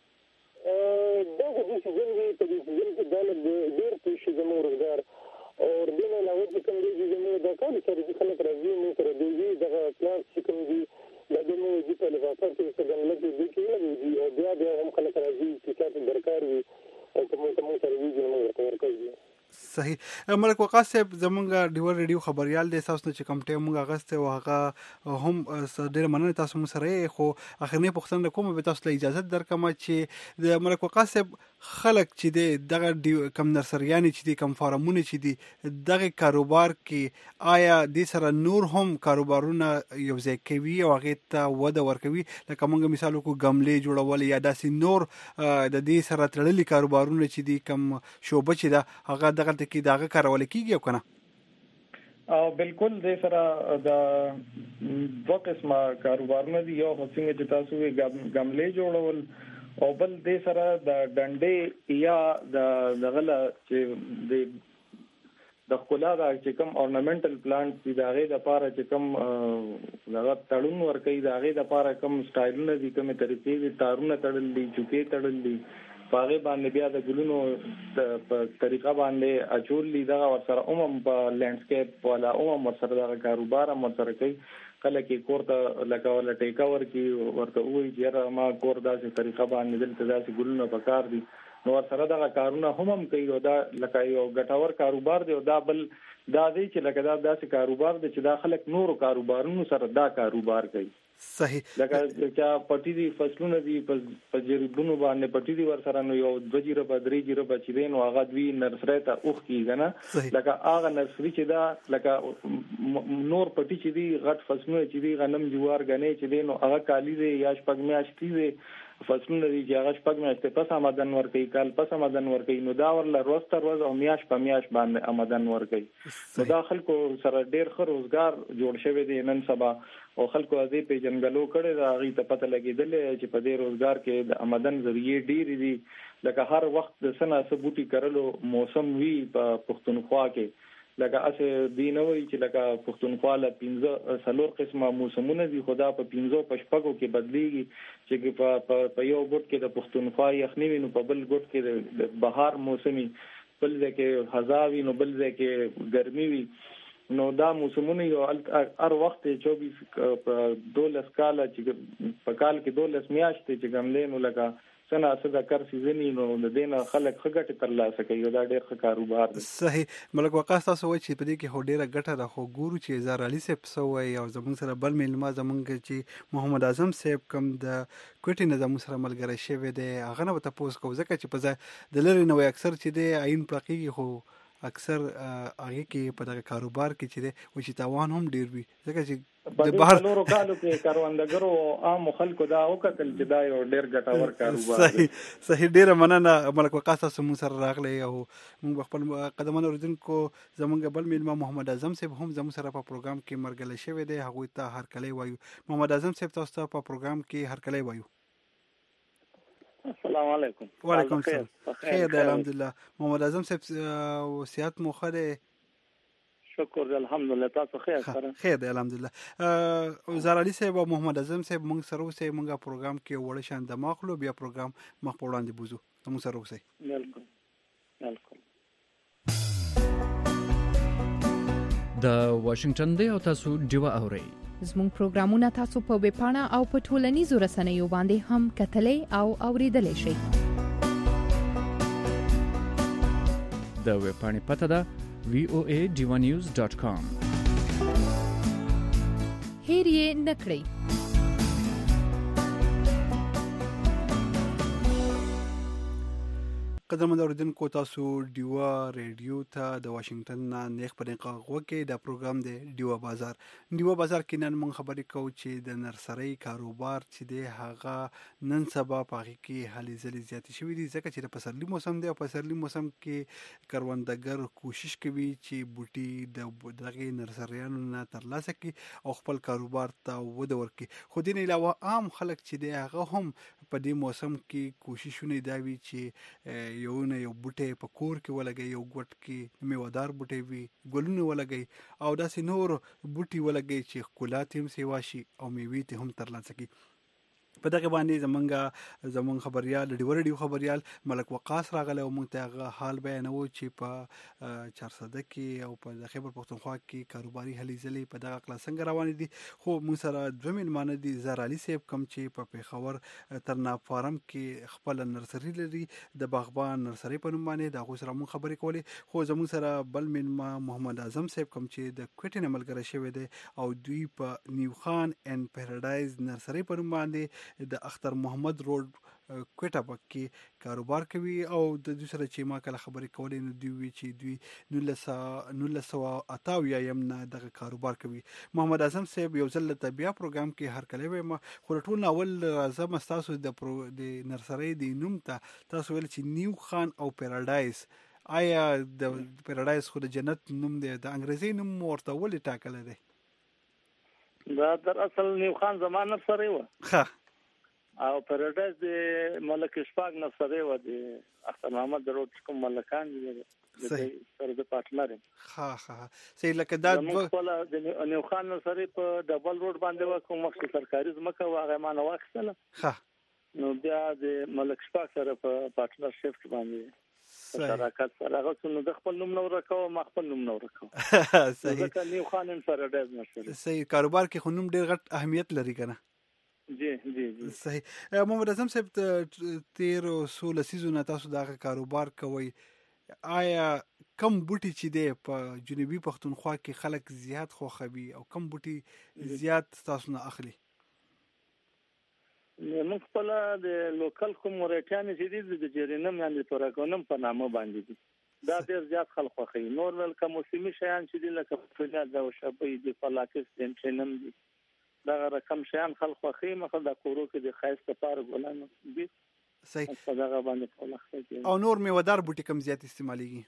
دا د سیزن وی په دې سیزن کې دا ډېر پیښې زموږ روزګار او دین علاوه چې کوم دي زموږ د کار سره خلک راځي نو سره دی دغه پلان چې کوم دي دا د مو دي په لفافه کې څنګه لګي دي کې دي او بیا بیا هم خلک راځي چې تاسو درکار وي او کوم کوم سره ویږي نو ورته کوي. صحیح. ملک وقاص صاحب زمونږ ډیور ریډیو خبريال دی تاسو چې کوم ټیم موږ غسته او هغه هم ډېر مننه تاسو مو سره خو اخرنی پوښتنه کوم به تاسو له اجازه درکم چې د ملک وقاص صاحب خلک چې دغه کم نرسریانی چې کم فارمونه چې دي دغه کاروبار کې آیا د سره نور هم کاروبارونه یو ځای کوي او هغه ته وده ورکوي لکه موږ مثال کو غملې جوړول یا داسې نور د دې سره تړلي کاروبارونه چې دي کم شوبه چې دا هغه دغه کې داغه کارول کیږي او کنه؟ او بالکل د سره د دوه قسمه کاروبارونه دي یو څنګه چې تاسو غملې جوړول او بل د سره د ډنډې یا د دغه چې د د خلا د چې کوم اورنامنټل پلانټ دي د هغه لپاره چې کوم دغه تړون ورکوي د هغه لپاره کوم سټایلونه دي کومه طریقې دي تارونه تړل دي چوکې تړل دي پاغه باندې بیا د ګلونو په طریقه باندې اچول دي ور سره عموم په لینډسکیپ ولا عموم ور سره د کاروبار مر سره کوي کله کې کوړه لکه ولا ټیکا ورکی ورته وایي چې ما کور داسې طریقه باندې دلته داسې ګلونو په کار دي نو ور سره د کارونه هم کوي او دا لکه یو ګټور کاروبار دی او دا بل دا دی چې لکه دا داسې کاروبار دی چې دا خلک نورو کاروبارونو سره دا کاروبار کوي. صحیح. لکه چې پټي دي فصلونه دي په جریبونو باندې پټي دي ور سره نو یو د جیره په درې جیره په چې دین او هغه دوی نرسری ته اوخ کیږي نه لکه هغه نرسری چې دا لکه نور پټي چې دي غټ فصلونه چې دي غنم جوار غنې چې دین او هغه کالی دي یا شپږ میاشتې دي فصلونه دي چې هغه شپږ میاشتې پس آمدن ورکوي کال پس آمدن ورکوي نو دا ورله روز تر روز او میاش په میاش باندې آمدن ورکوي نو دا خلکو سره ډېر ښه روزګار جوړ شوی دی نن سبا او خلکو دې په جنګلو کړي دا غي ته پته لګیدلې چې په دې روزګار کې د آمدن ذریعہ ډېر دي لکه هر وخت د سنا ثبوتي کړلو موسم وی په پښتونخوا کې لکه اسه دینوي چې لکه پښتونخوا له پنځه سلور قسمه موسمونه دي خدا په پنځو پشپغو کې بدليږي چې په په یو ګوت کې د پښتونخوا یخنی وي نو په بل ګوت کې د بهار موسمي بل ځکه هزاوي نو بل ځکه ګرمي وي نو دا موسمونه یو هر وخت چوبیس دولس کال چې په کال کې دولس میاشتې چې ګملې نو لکه څنګه اسدا کار سیزنی نو د دینه خلک خګټ ترلاسه کوي دا ډېر ښه کاروبار دی. صحیح. ملک وقاص تاسو وایي چې په دې کې هو ډېره ګټه ده خو ګورو چې زار علي صاحب سوې او زمونږ سره بل میلمه زمونږ چې محمد اعظم صاحب کم د کوټې نه زموږ سره ملګری شوی دی هغه نه تاسو کو ځکه چې په ځای د لری نو اکثر چې دی عین پرقیږي خو اکثر هغه کې په دغه کاروبار کې چې دی او چې تاوان هم ډیر وي ځکه چې د بهر نورو کالو کې کاروندګرو عام خلکو دا وکړل چې دا یو ډیر ګټور کاروبار دی. صحیح صحیح. ډیر مننه ملک وقاص تاسو مون سره راغلی او موږ خپل قدمونو اوریدونکو زمونږ بل میلمه محمد اعظم صاحب هم زموږ سره په پروګرام کې مرګل شوی دی هغه ته هر کله وایو. محمد اعظم صاحب تاسو ته په پروګرام کې هر کله وایو. السلام علیکم. وعلیکم السلام. خیر دی الحمدلله. محمد اعظم صاحب وصیت مو خره شکر الحمدلله تاسو خیر سره خیر دی الحمدلله. زار علي صاحب او محمد اعظم صاحب موږ سره اوسې موږ پروګرام کې وړ شان د ماخلو بیا پروګرام مخ په وړاندې بوزو موږ سره اوسې. بالکل بالکل. د واشنگټن دی او تاسو ډیوا اورئ زموږ پروګرامونه تاسو په ویب پاڼه او په ټولنیزو رسنیو باندې هم کتلې او اوریدلې شئ. د ویب پاڼې پته ده وی او ای ډیوا نیوز ډاٹ کام. هیر یې نکړئ. قدرمن اوریدونکو تاسو ډیوا ریډیو ته د واشنگټن نه نیخ په نیقه غوکې د پروګرام دی ډیوا بازار. ډیوا بازار کې نن موږ خبرې کوو چې د نرسرۍ کاروبار چې دی هغه نن سبا په هغې کې هلې ځلې زیاتې شوي دي ځکه چې د پسرلي موسم دی او پسرلي موسم کې کروندګر کوشش کوي چې بوټي د دغې نرسریانو نه ترلاسه کړي او خپل کاروبار ته وده ورکړي. خو دې نه علاوه عام خلک چې دی هغه هم په دې موسم کې کوششونه دا وي چې یو نه یو بوټی په کور کې ولګي، یو ګوټ کې میوهدار بوټی وي، ګلونه ولګي او داسې نور بوټي ولګي چې ښکلا ته هم سیوا شي او میوې ته هم ترلاسه کړي. په دغه باندې زمونږ زمونږ خبریال ډیوا ریډیو خبریال ملک وقاص راغلی او موږ ته هغه حال بیانوو چې په چارسده کې او په خیبر پښتونخوا کې کاروباري هلې ځلې په دغه اقلا څنګه روانې دي. خو موږ سره دوه میلمانه دي، زهر علي صاحب کوم چې په پېښور ترناب فارم کې خپله نرسري لري د باغبان نرسري په نوم باندې، د هغوی سره موږ خبرې کولې. خو زموږ سره بل میلمه محمد اعظم صاحب کوم چې د کوټې نه ملګری شوی دی او دوی په نیو خان اینډ پیراډایز نرسري په نوم باندې د اختر محمد روډ کوټه پکې کاروبار کوي او د دوی سره چې ما کله خبرې کولې نو دوی وی چې دوی نولس سوه اته اویایم نه دغه کاروبار کوي. محمد اعظم صاحب یو ځل ته بیا پروګرام کې هرکلی وایم، خو ټول نه اول راځم ستاسو د نرسرۍ د نوم ته. تاسو ویل چې نیو خان او پیراډایز، آیا د پیراډایز خو د جنت نوم دی، د انګریزي نوم ورته ولې ټاکلی دی؟ دا در اصل نیو خان زما نرسرۍ وه ښه، او پیراډایز د ملک اشفاق نرسرۍ وه، د اختر محمد روډ کوم ملکان دي د سره د پارټنر یم. ښه ښه صحیح. لکه دا زموږ خپله د نیو خان نرسرۍ په ډبل روډ باندې وه، کوم وخت سرکاري ځمکه وه هغه یې ما نه واخیستله. ښه، نو بیا د ملک اشفاق سره په پارټنر شفټ باندې شراکت سره هغه څه نو د خپل نوم نه ورکوه، ما خپل نوم نه ورکوه. صحیح. ځکه نیو خان اینډ پیراډایز نرسري. صحیح. کاروبار کې خو نوم ډېر غټ اهمیت لري که نه؟ جی جی جی صحیح. محمد اعظم صاحب تیرو څو لسیزو نه تاسو دغه کاروبار کوئ، آیا کم بوټي چې دی په جنوبي پښتونخوا کې خلک زیات خوښوي او کم بوټي زیات تاسو نه اخلي؟ موږ خپله د لوکل کوم ورایټیانې چې دي د جرینم یعنې توراکونم په نامه باندې دي، دا ډېر زیات خلک خوښوي. نور ول که موسمي شیان چې دي لکه فلات د شبۍ د فلاکس د انټرینم دي دغه رقم شیان خلک خوښوي. مخه د کورو کې د ښایست لپاره ګلان دي. صحیح. په دغه باندې فلاکس. او نور میوهدار بوټي کم زیات استعمالیږي؟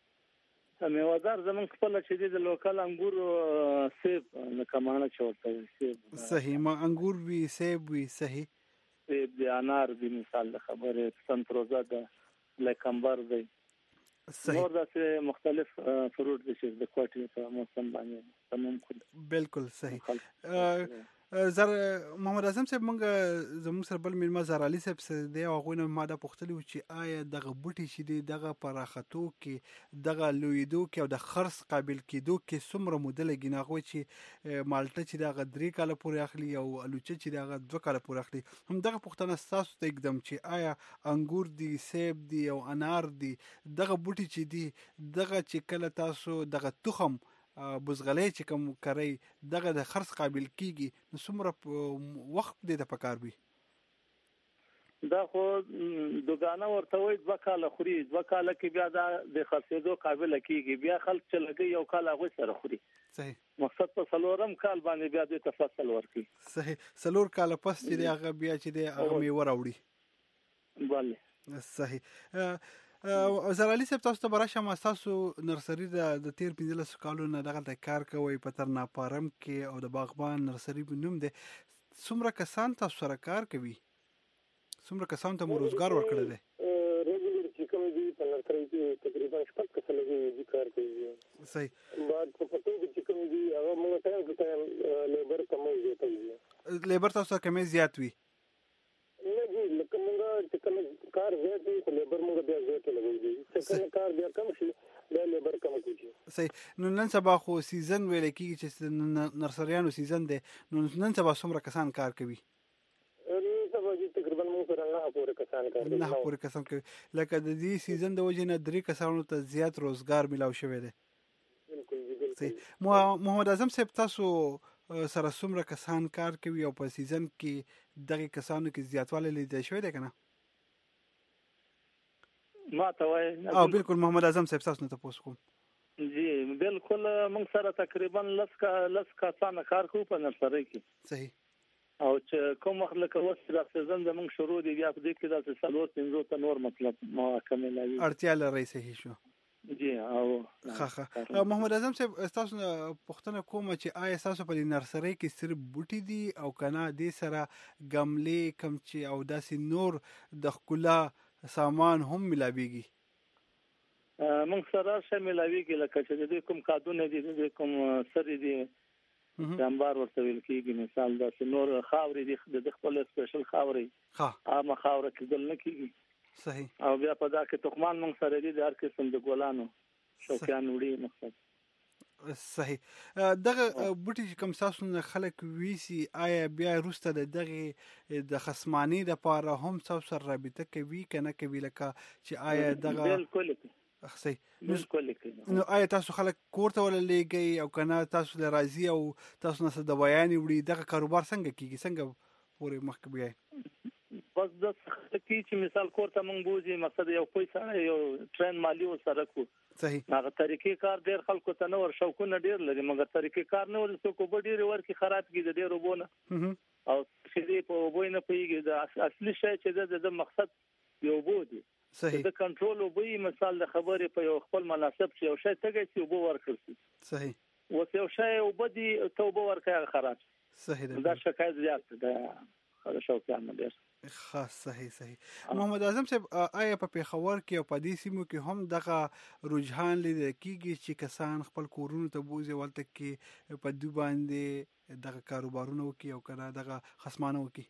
میوهدار زمونږ خپله چې دي د لوکل انګور سیب لکه ماڼه چې ورته وایي سیب. صحیح. ما انګور وي، سیب وي. صحیح. سیب دی، انار دی، مثال د خبرې سنتروزه ده، لیکمبر دی، نور داسې مختلف فروټ دي چې د کوټې په موسم باندې تمام کړي. بالکل صحیح. زر محمد اعظم صاحب موږ زموږ سره بل میلمه زهر علي صاحب سره دی او هغوی نه ما دا پوښتلي وو چې آیا دغه بوټي چې دی دغه په راختو کې، دغه لویېدو کې او د خرڅ قابل کېدو کې څومره موده لګي؟ نو هغوی چې مالټه چې دی هغه درې کاله پورې اخلي او الوچه چې دی هغه دوه کاله پورې اخلي. همدغه پوښتنه ستاسو ته ږدم چې آیا انګور دي، سیب دي او انار دي، دغه بوټي چې دي دغه چې کله تاسو دغه تخم بزغلی چې کوم کرئ دغه د خرڅ قابل کېږي نو څومره وخت دې ته پکار وي؟ دا خو دوګانه ورته وایي دوه کاله خوري، دوه کاله کې بیا دا د خرڅېدو قابله کېږي، بیا خلک چې لګي یو کال هغوی سره خوري. صحیح. مقصد په څلورم کال باندې بیا دوی ته فصل ورکوي. صحیح. څلور کاله پس چې دی هغه بیا چې دی هغه میوه راوړي. بله. صحیح. زهر علي صاحب تاسو ته به راشم، ستاسو نرسري د تېر پنځلسو کالو نه دغلته کار کوئ په ترناب فارم کې او د باغبان نرسري په نوم دی. څومره کسان تاسو سره کار کوي؟ څومره کسانو ته مو روزګار ورکړی دی؟ ریګولر چې کوم دي په نرسري کې تقریبا شپږ کسه لګي کار کوي. صحیح. بعد په پټو کې چې کوم دي هغه موږ ټایم کې ټایم لیبر کمې زیات وي. لیبر تاسو سره کمې زیات وي؟ نه جی، لکه موږ چې کوم کار زیات وي خو لیبر موږ بیا زیات لګوي، چې کوم کار بیا کم شي بیا لیبر کم کیږي. صحیح. نو نن سبا خو سیزن ویل کېږي چې نرسریانو سیزن دی، نو نن سبا څومره کسان کار کوي؟ نن سبا چې تقریبا موږ سره نه پورې کسان کار کوي. نه پورې کسان کوي. لکه د دې سیزن د وجې نه درې کسانو ته زیات روزګار ملاو شوی دی. بالکل بالکل. صحیح. محمد اعظم صاحب تاسو سره څومره کسان کار کوي او په سیزن کې دغه کسانو کې زیاتوالی لیدل شوی دی که نه؟ ما ته وای او بالکل محمد اعظم صاحب تاسو نه تاسو کوم جی بالکل موږ سره تقریبا لس کا لس کسانه کار کوو په نرسرۍ کې صحیح او چې کوم وخت لکه اوس د سیزن د موږ شروع دی بیا په دې کې د څلور پنځو ته نور مطلب محکمه لري اړتیا لري صحیح شو جی او ښه ښه محمد اعظم صاحب تاسو پوښتنه کوم چې آیا تاسو په نرسرۍ کې صرف بوټي دي او کنه دې سره ګملې کم چې او داسې نور د ښکلا سامان هم ملاويږي موږ سره شامل ویږي لکه چې د کوم کادونه دي د کوم سری دي انبار ورته ویل کېږي مثال دا چې نور خاورې دي د خپل سپیشل خاورې ها عامه خاوره کې ګل نه کېږي صحیح او بیا په دا کې تخمان موږ سره دي د هر قسم د ګلانو شوقیان وړي مقصد صحیح دغه بوټي کوم تاسو نه خلک ویسي آیا بیا روسته د دغه د خصمانی د پاره هم تاسو سره رابطه کوي کنه کوي لکه چې آیا دغه بالکل صحیح بالکل نو آیا تاسو خلک کوړته ولا لګي او کنه تاسو له راضي او تاسو نه د بیان وړي دغه کاروبار څنګه کیږي څنګه پورې مخکې بیاي بس د کی چې مثال کوړته مونږ بوزي مقصد یو پیسې یو ټرین مالی او سره کو صحیح هغه طریقې کار ډیر خلکو ته نور شوقونه ډیر لري مګر طریقې کار نه ورسو کو به ډیر ورکی خراب کیږي ډیر وبونه او چې په وبونه پیږي د اصلي شی چې د مقصد یو بودي صحیح د کنټرول او به مثال د خبرې په یو خپل مناسب چې یو شی تګي چې وبو ورکړي صحیح اوس یو شی وبدي توبه ورکړي خراب صحیح دا شکایت زیات ده دا شوقیان نه ډیر خاص صحیح صحیح محمد اعظم صاحب آیا په پیښور کې او په دې سیمو کې هم دغه رجحان لیدل کېږي چې کسان خپل کورونو ته بوزي ولته کې په دوی باندې دغه کاروبارونه وکي او کنه دغه خصمانه وکي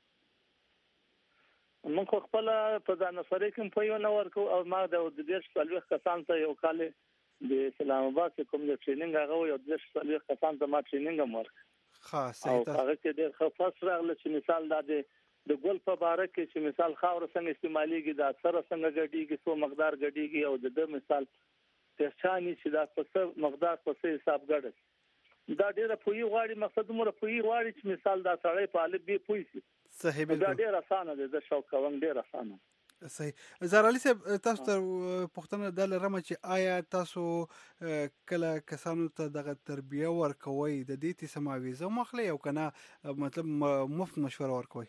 من خو خپل په ځان سره کوم په یو نور کو او ما د دې څلوي کسان ته یو کال د اسلام آباد کوم د ټریننګ هغه یو د څلوي کسان ته ما ټریننګ امر خاص او هغه کې د خاص راغله چې مثال د د ګل په باره کې چې مثال خاور څنګه استعماليږي د اثر څنګه ګډيږي څو مقدار ګډيږي او د مثال ترچانی چې دا په مقدار په حساب ګډه دا ډیره پوي غواړي مقصد مور پوي غواړي چې مثال دا سړی په الف بي پوي شي صحیح بالکل دا ډیره اسانه ده د شوق کوم ډیره اسانه صحیح زهر علي صاحب تاسو ته پوښتنه د لرم چې آیا تاسو کله کسانو ته دغه تربیه ورکوي د دې ته سماويزه مخلي او کنه مطلب مفت مشوره ورکوي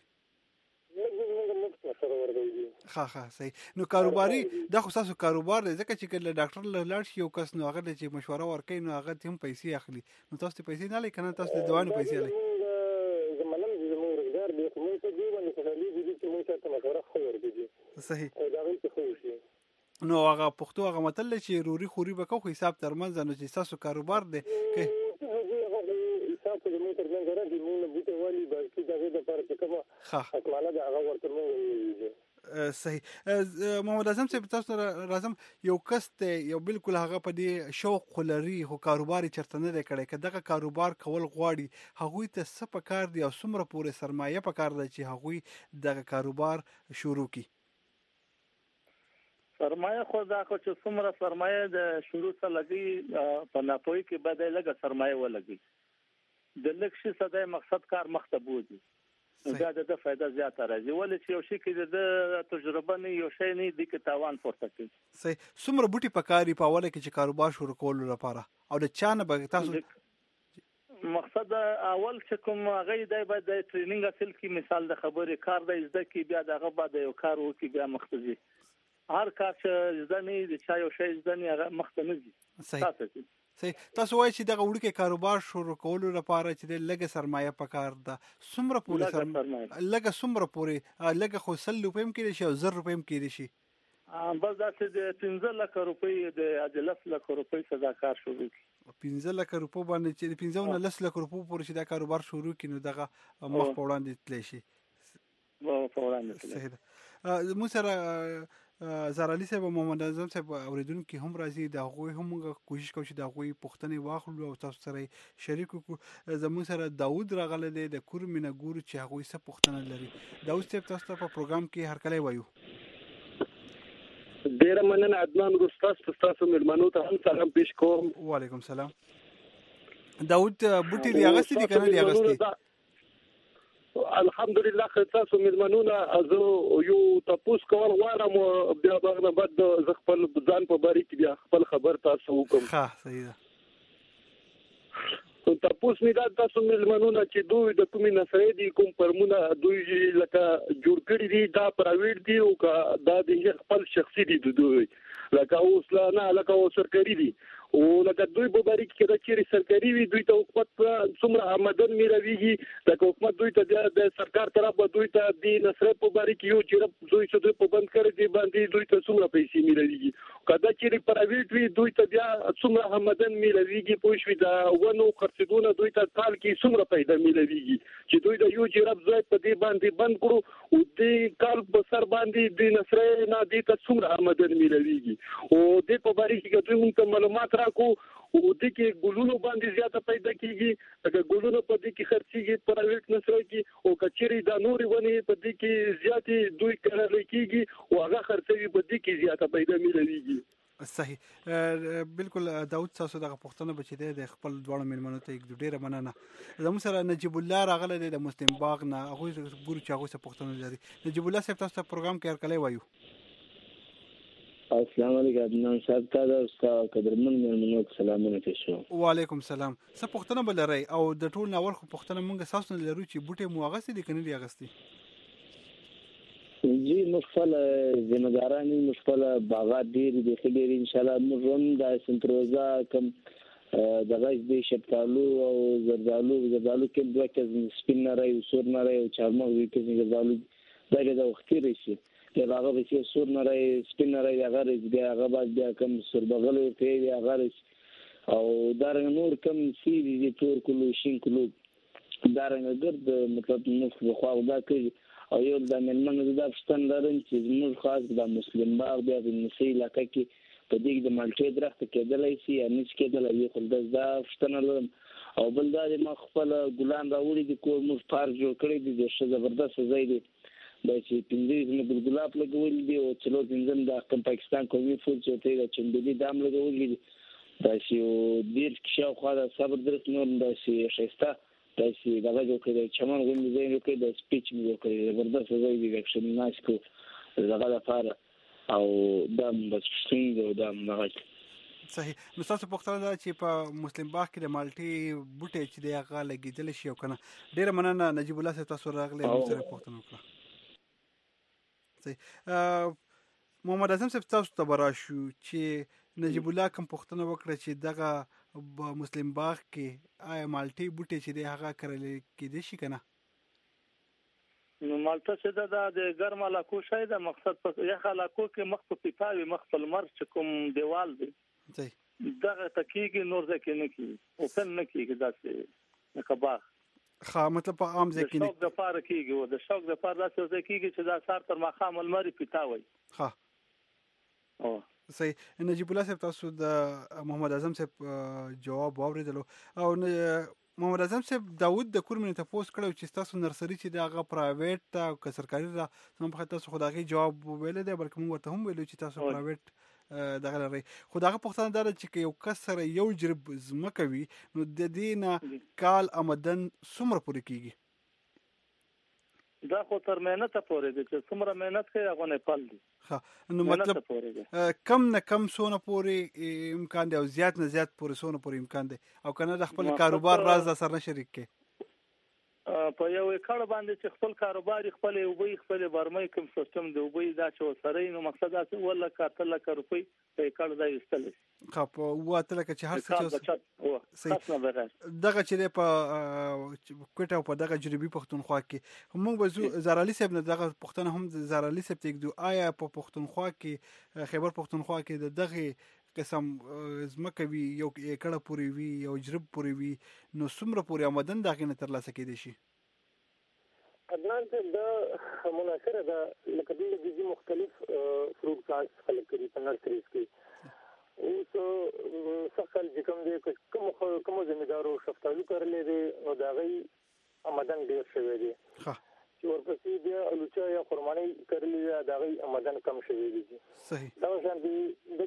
ها ها صحیح نو کاروباري دا خو تاسو کاروبار دی ځکه چې کله ډاکټر له لاړ شي یو کس نو هغه چې مشوره ورکوي نو هغه هم پیسې اخلي نو تاسو ته پیسې نه لای کنه تاسو د دوانو پیسې لای زمونږ زموږ روزګار دی کوم څه دی باندې څه دی چې موږ ته مشوره خو ورکړي صحیح دا غوښتل خو شي نو هغه پښتو هغه متل چې روري خوري به کو حساب ترمنځ نو چې تاسو کاروبار دی کې حساب د موټر نه غره دی موږ بوته والی بلکې دا د پر څه کومه ها اکماله دا هغه ورته موږ صحیح محمد اعظم صاحب تاسو راځم یو کس ته یو بالکل هغه په دې شوق لري خو کاروبار چرته نه کړي کله کاروبار کول غواړي هغه ته څه پکار دی او څومره پورې سرمایه پکار دی چې هغه دغه کاروبار شروع کړي سرمایه خو دا خو چې څومره سرمایه د شروع سره لګي په ناپوهي کې بدای لګه سرمایه ولګي د لکشي صدای مقصد کار مختبو دي دا د فائدہ زیاته راځي ولې چې یو شي کې د تجربه نه یو شي نه د کې تاوان پورته کوي صحیح څومره بوټي پکاري په اوله کې چې کاروبار شروع کول لپاره او د چانه به تاسو مقصد اول چې کوم هغه د باید د ټریننګ اصل کې مثال د خبرې کار د زده کې بیا دغه بعد یو کار وکي بیا مختزي هر کار چې زده نه دي چې یو شی زده نه هغه مختنزي صحیح صحیح تاسو وایئ چې دغه وړوکی کاروبار شروع کولو لپاره چې د لږه سرمایه پکار ده څومره پورې سرمایه لږه څومره پورې لږه خو سل روپۍ هم کېدی شي او زر روپۍ هم کېدی شي بس داسې د پنځه لکه روپۍ د لس لکه روپۍ څخه دا کار شروع کړي پنځه لکه روپۍ باندې چې د پنځه نه لس لکه روپۍ پورې چې دا کاروبار شروع کړي نو دغه مخ په وړاندې تللی شي په وړاندې صحیح ده موږ سره زهر علي صاحب او محمد اعظم صاحب اوریدونکو هم راځي دا غوي هم کوشش کوي چې دا غوي پښتنې واخلو او تاسو سره شریک کو زموږ سره داوود راغله د کور مینه ګور چې هغه څه پښتنه لري داوود صاحب تاسو ته په پروګرام کې هر کله وایو ډیر مننه عدنان ګستاس تاسو مېلمنو ته هم سلام پېښ کوم وعلیکم سلام داوود بوټي دی هغه څه دي کنه دی هغه څه الحمدلله تاسو مېلمنونه زه یو تاسو کول غواړم بیا باغ نه بعد ز خپل ځان په باره کې بیا خپل خبر تاسو وکم. ښه صحیح ده. تاسو مې دا تاسو مېلمنونه چې دوی د کومې نسرې دي کوم پرمونه دوی لکه جوړ کړی دي دا پرایویټ دي او دا د خپل شخصي دي دوی لکه اوس لا نه لکه سرکاري دي او لکه دوی په باره کې دا چې سرکاري وي دوی ته حکومت څومره آمدن میراويږي لکه حکومت دوی ته د سرکار طرف دوی ته د نسرې په باره کې یو چې دوی څه دوی په بند کړی دي باندې دوی ته څومره پیسې میراويږي کله چې پرایویټ وي دوی ته بیا څومره آمدن میراويږي پوه شو دا ونو خرڅونه دوی ته کال کې څومره پیدا میراويږي چې دوی د یو جرب ځای په دې باندې بند کړو او د کال په سر باندې د نسرې نه دي ته څومره آمدن میراويږي او د په باره کې دوی موږ معلومات راکو او د کې ګلونو باندې زیاته پیدا کیږي دا ګلونو په دې کې خرڅيږي پرایویټ نسرې کې او کچري د نوري ونی په دې کې زیاتې دوی کړل کیږي او هغه خرڅوي په دې کې زیاته پیدا میراويږي. صحیح بالکل. داود تاسو دغه پښتنه بچی دی د خپل دواړو مېلمنو ته یک ډیره مننه. زموږ سره نجیب الله راغله د مسلم باغ نه هغه ګورو چې هغه څه پښتنه لري. نجیب الله صاحب تاسو ته پروګرام کې هرکلی وایو. السلام علیکم عدنان صاحب ته او قدرمن مېلمنو ته سلامونه تشو. وعلیکم السلام. څه پښتنه بلري او د ټول ناول خو پښتنه مونږ اساس نه لرو چې بوټي مو اغستې دي کنه دی اغستې جی مخفل ذمہدارانی مخفل باغات ډیر دي خبر ان شاء الله موږ د سنتروزا کم د غاز دي شپتالو او زردالو زردالو کې دوه کې سپین نری او سور نری او چارمغز کې زردالو دغه د وختي رشي چې هغه به چې سور نری سپین نری هغه رځي هغه بعد بیا کم سور بغل ورته هغه رځي او دارنګ نور کم سی دي تور کلو شین کلو دارنګ ګرد مطلب نو خو دا کوي او یو د مېلمنو د افغانستان لرم چې موږ خاص د مسلم باغ بیا د نسی علاقې کې په دې د مالټې درخت کېدلای شي یا نس کېدلای یو خل د افغانستان لرم او بل دا د خپل ګلان راوړي د کور موږ پارک جوړ کړی دی چې زبردست ځای دی دا چې پنځه زموږ ګلاب لګول دي او څلور پنځم د پاکستان قومي فوډ چې ته د چندلي دام لګول دي دا چې ډیر ښه خو دا صبر درس نور دا چې شسته دا چې دا جو کې چمن غوښنه زین یو کې د سپیچ مې وکړي زبردست ځای دی چې ناس کو زغه لپاره او دم بس څنګه او دم نه. صحیح. نو تاسو پوښتنه ده چې په مسلم باغ کې د مالټي بوټي چې دی هغه لګیدل شي او کنه. ډیره مننه نجیب الله صاحب تاسو راغلی نو سره پوښتنه وکړه. صحیح. محمد اعظم صاحب تاسو ته براشو چې نجیب الله کوم پوښتنه وکړه چې دغه مسلم باغ کې آیا مالټي بوټي چې دی هغه کرل کېدی شي کنه. نو مالټه چې دا د ګرم علاقو شای دا مقصد په یخ علاقو کې مخ په پیپاوي مخ په لمر چې کوم دیوال دی دغه تکیږي نور ځکه نه کیږي او څنګه نه کیږي داسې نه کباغ خا مطلب په عام ځکه نه د شوق د پاره کیږي او د شوق د پاره داسې ځکه کیږي چې دا سار تر مخام المری پیتاوي. ها او صحیح. نجیب الله صاحب تاسو د محمد اعظم صاحب جواب واوریدلو او محمد اعظم صاحب داود د کورمنې ته پوسټ کړو چې تاسو نرسري چې دا غو پرایویټ او که سرکاري دا نو په تاسو خدای جواب ویل دی بلکې موږ ورته هم ویلو چې تاسو پرایویټ دغه لري خو دغه پښتنه دا چې یو کسر یو جرب زمکه وي نو د دینه کال آمدن څومره پوره کیږي. دا خو تر مهنت پورې دي چې څومره مهنت کوي هغه نه پال دي. ها نو مطلب کم نه کم سونه پورې امکان دی او زیات نه زیات پورې سونه پورې امکان دی او کنه د خپل کاروبار راز د سر نه شریک کې په یو کړه باندې چې خپل کاروبار خپل وبې خپل برمای کوم سیستم دی وبې دا چې سره نو مقصد دا چې ولا کاته لک روپۍ په کړه دا یستل خو په واته لک چې هر څه دغه چې په کوټه په دغه جربي پښتونخوا کې موږ به زرالي صاحب نه دغه پښتون هم زرالي صاحب ته دو آیا په پښتونخوا کې خیبر پښتونخوا کې د دغه قسم زمکه وی یو کړه پوری وی یو جرب پوری وی نو څومره پوری آمدن دغه نه تر لاسه کېدی شي. عدنان ته د مناظره د لکه د دې مختلف فروټ پلانټس خلک کوي په نرسریز کې او څو څخه چې کوم دي کوم کوم زمیدارو شفتالو کړلې دي نو دا غي آمدن ډیر شوی دی. ها چې ورپسې بیا الوچا یا خرمانی کړلې دا غي آمدن کم شوی دي. صحیح دا شان دي د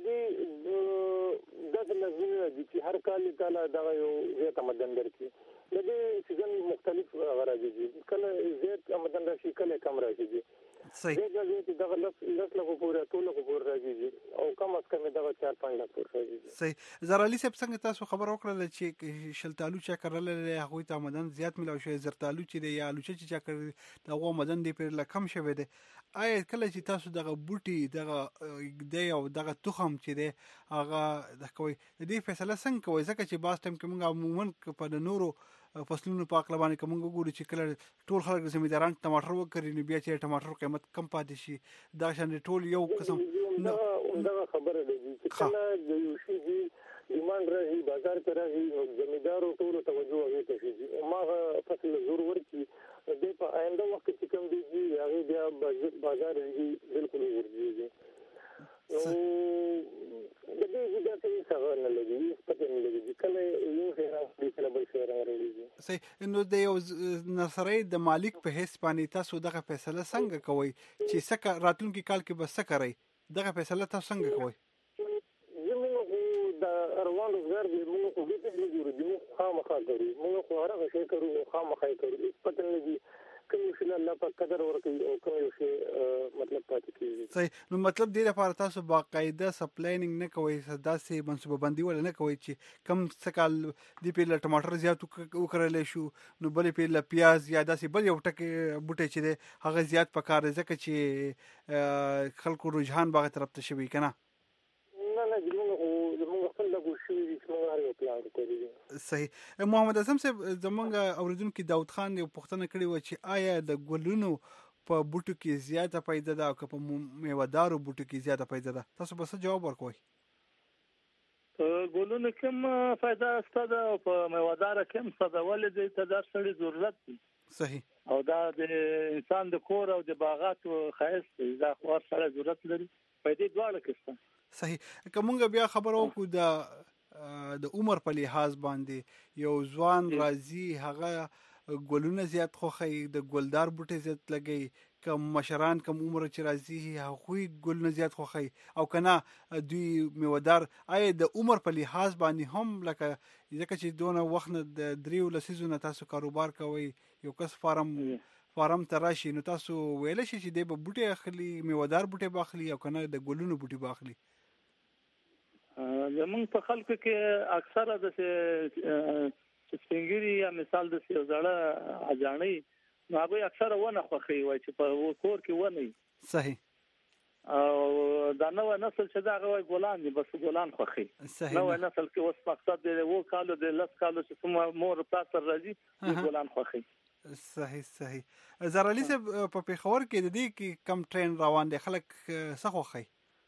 دې د لازمي دي چې هر کال کال دا یو زیات آمدن درکړي. د دې سیزن مختلف غراضي دي، کله زیات آمدن راشي کله کم راشي. صحیح دا چې دا لس لس لغه پورې ټول لغه پورې راځي او کم از کم دا چار پنځه لغه پورې راځي. صحیح. زرالي صاحب څنګه تاسو خبر وکړل چې شلتالو چا کړل هغه ته آمدن زیات ملو شوی، زرتالو چې دی یا الوچه چې چا کړی دا هغه آمدن دی پر لکم شوی دی. آیا کله چې تاسو دغه بوټي دغه دی او دغه تخم چې دی هغه د کوي د دې فیصله څنګه کوي؟ ځکه چې باز ټیم کې موږ عموما په نورو فصلونو په اقل باندې کوم وګورو چې کله ټول خلک زمینداران ټماټر وکړي نو بیا چې ټماټر قیمت کم پاتې شي دا شان ټول یو قسم دا خبره ده چې کله د یو شي ایمان راځي بازار ته راځي زمیندارو ټول توجه هغه ته شي ما فصل زور ورکی د په آینده وخت کې کوم دي هغه بیا بازار یې بالکل ورځي نو د دې د دې څنګه نه لګي پته نه لګي کله یو څه راځي کله بل څه راځي. صحیح. نو د یو نرسري د مالک په حیث باندې تاسو دغه فیصله څنګه کوئ چې څنګه راتلونکي کال کې به څه کوي؟ دغه فیصله تاسو څنګه کوئ؟ زموږ د روان روزګار دی موږ خو دې ته نه جوړو موږ خامخا کوو موږ خو هغه شی کوو خامخا کوو پته نه لګي کوم شي الله په قدر ورکړي او کوم شي مطلب پاتې کیږي. صحیح. نو مطلب دې لپاره تاسو باقاعده سپلاینګ نه کوئ، داسې منصوبه بندي ول نه کوئ چې کم څه کال دې په ټماټر زیات وکړل شو نو بلې په ل پیاز یا داسې بل یو ټکي بوټي چې دی هغه زیات پکار ځکه چې خلکو رجحان باغ طرف ته شوی کنه. نه نه زموږ زموږ خپل لګو شوی چې موږ هر یو پلان کوو. صحیح. محمد اعظم صاحب زمونږ اوریدونکو داود خان یو پوښتنه کړې و چې آیا د ګلونو په بوټو کې زیاته پیدا ده او که په میوه‌دارو بوټو کې زیاته پیدا ده؟ تاسو به څه جواب ورکوئ؟ په ګلونو کې فائدہ ستاسو او په میوه‌دار کې هم ستاسو ولې د تدار سړي ضرورت دی. صحیح. او دا د انسان د کور او د باغاتو خاص دا خو سره ضرورت لري پیدا دواړه کېسته. صحیح. کومه بیا خبر وکړو د د عمر په لحاظ باندې یو ځوان راځي هغه ګلونه زیات خوخی د ګلدار بوټي زیات لګي کم مشران کم عمر چې راځي هغه ګلونه زیات خوخی او کنه دوی میوه‌دار. آیا د عمر په لحاظ باندې هم لکه ځکه چې دونه وخت د دریو لسیزونه تاسو کاروبار کوي یو کس فارم فارم تراشي نو تاسو ویل شي چې د بوټي اخلي میوه‌دار بوټي باخلي او کنه د ګلونو بوټي باخلي؟ زمونږ په خلکو کې اکثره د سپینګری یا مثال د سیوزړه اجاني نو هغه اکثره ونه خوخي وای چې په کور کې ونه. صحیح. او دا نو نسل چې دا غوي ګلان دي بس ګلان خوخي. نو نسل کې اوس مقصد دی وو کالو د لس کالو چې کوم مور پاتر راځي ګلان خوخي. صحیح صحیح. زرالي صاحب په پیښور کې د دې کې کم ټرین روان دي خلک څه خوخي؟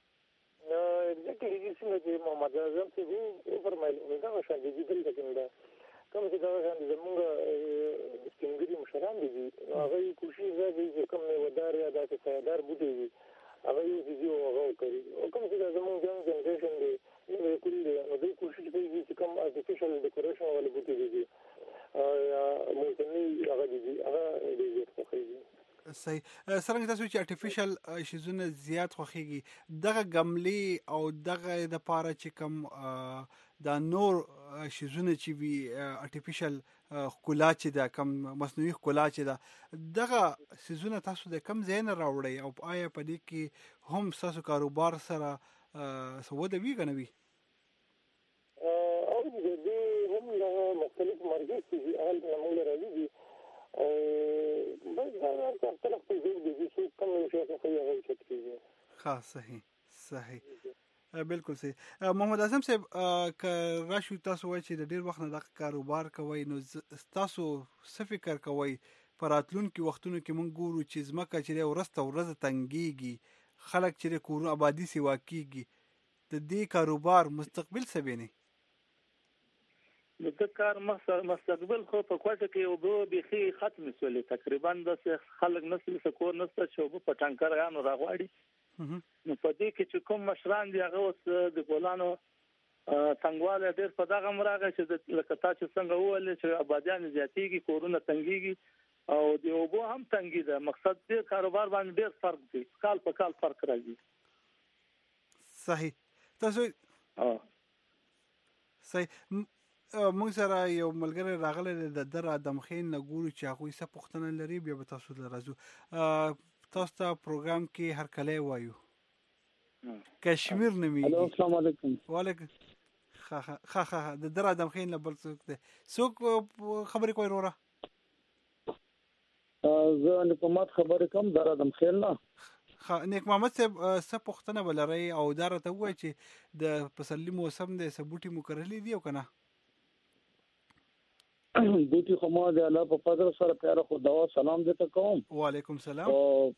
ځکه چې محمد اعظم صاحب فرمایي دا شان دي دل څنګه کوم چې دا شان زمونږ سپینګری مشران دي هغه کوشش کوي چې کوم ودار یا د سیادار بوټي دي هغه یې دي هغه کوي او کوم چې زمونږ جن جنریشن دي نو کول دي نو دوی کوشش کوي چې کوم ارتفیشل ډیکوریشن ولا بوټي دي یا موسمي هغه دي هغه دې څه کوي. صحیح. څنګه تاسو چې ارتفیشل شیزونه زیات خوخيږي دغه غملې او دغه د پاره چې کوم د نور شیزونه چې وی ارتفیشل خلا چې دا کم مصنوعي خلا چې دا دغه شیزونه تاسو د کم زین راوړی او آیا په دې کې هم تاسو کاروبار سره سوده وی غنوي؟ او دې هم له مختلف مرکز چې اول معمول راځي او بس دا خپل خپل دې چې کوم شي څه یو څه کوي. خاص. صحیح صحیح. بالکل صحیح. محمد اعظم صاحب ک راشو تاسو وایي چې د ډیر وخت نه د کاروبار کوي نو تاسو څه فکر کوي پراتلونکو وختونو کې مونږ ګورو چې زمکه چې ورسته ورځ تنګيږي خلک چې کورونه آبادی سی واقعيږي د دې کاروبار مستقبل څه بینه؟ د کار مستقبل خو په کوټه کې یو به بيخي ختم شولې تقریبا د خلک نسل سکور نسته چې په ټانکرانو راغواړي نو په دې کې چې کوم مشران دی هغه اوس د ګولانو څنګهواله ډېر په دغه مراغه چې لکه تاسو څنګه وویل چې آبادیان زیاتېږي کورونه تنګيږي او د اوبو هم تنګي ده مقصد دې کاروبار باندې ډېر فرق دی کال په کال فرق راځي. صحیح. تاسو ها صحیح. موږ سره یو ملګری راغلی د در ادم خین نه ګورو چې هغوی څه پوښتنه لري، بیا به تاسو ته راځو. تاسو ته پروګرام کې هرکلی وایو. کشمیر نومیږي. السلام علیکم. وعلیکم. ښه ښه ښه د در ادم خین نه بل څوک دی؟ څوک خبرې کوي وروره؟ زه نیک محمد خبرې کوم در ادم خین نه. نیک محمد صاحب څه پوښتنه به لرئ او دا راته ووایئ چې د پسرلي موسم دی، څه بوټي مو کرلي دي او که نه؟ بوټي خو ما د الله په فضل سره پیاره خو دوا سلام درته کوم. وعلیکم سلام.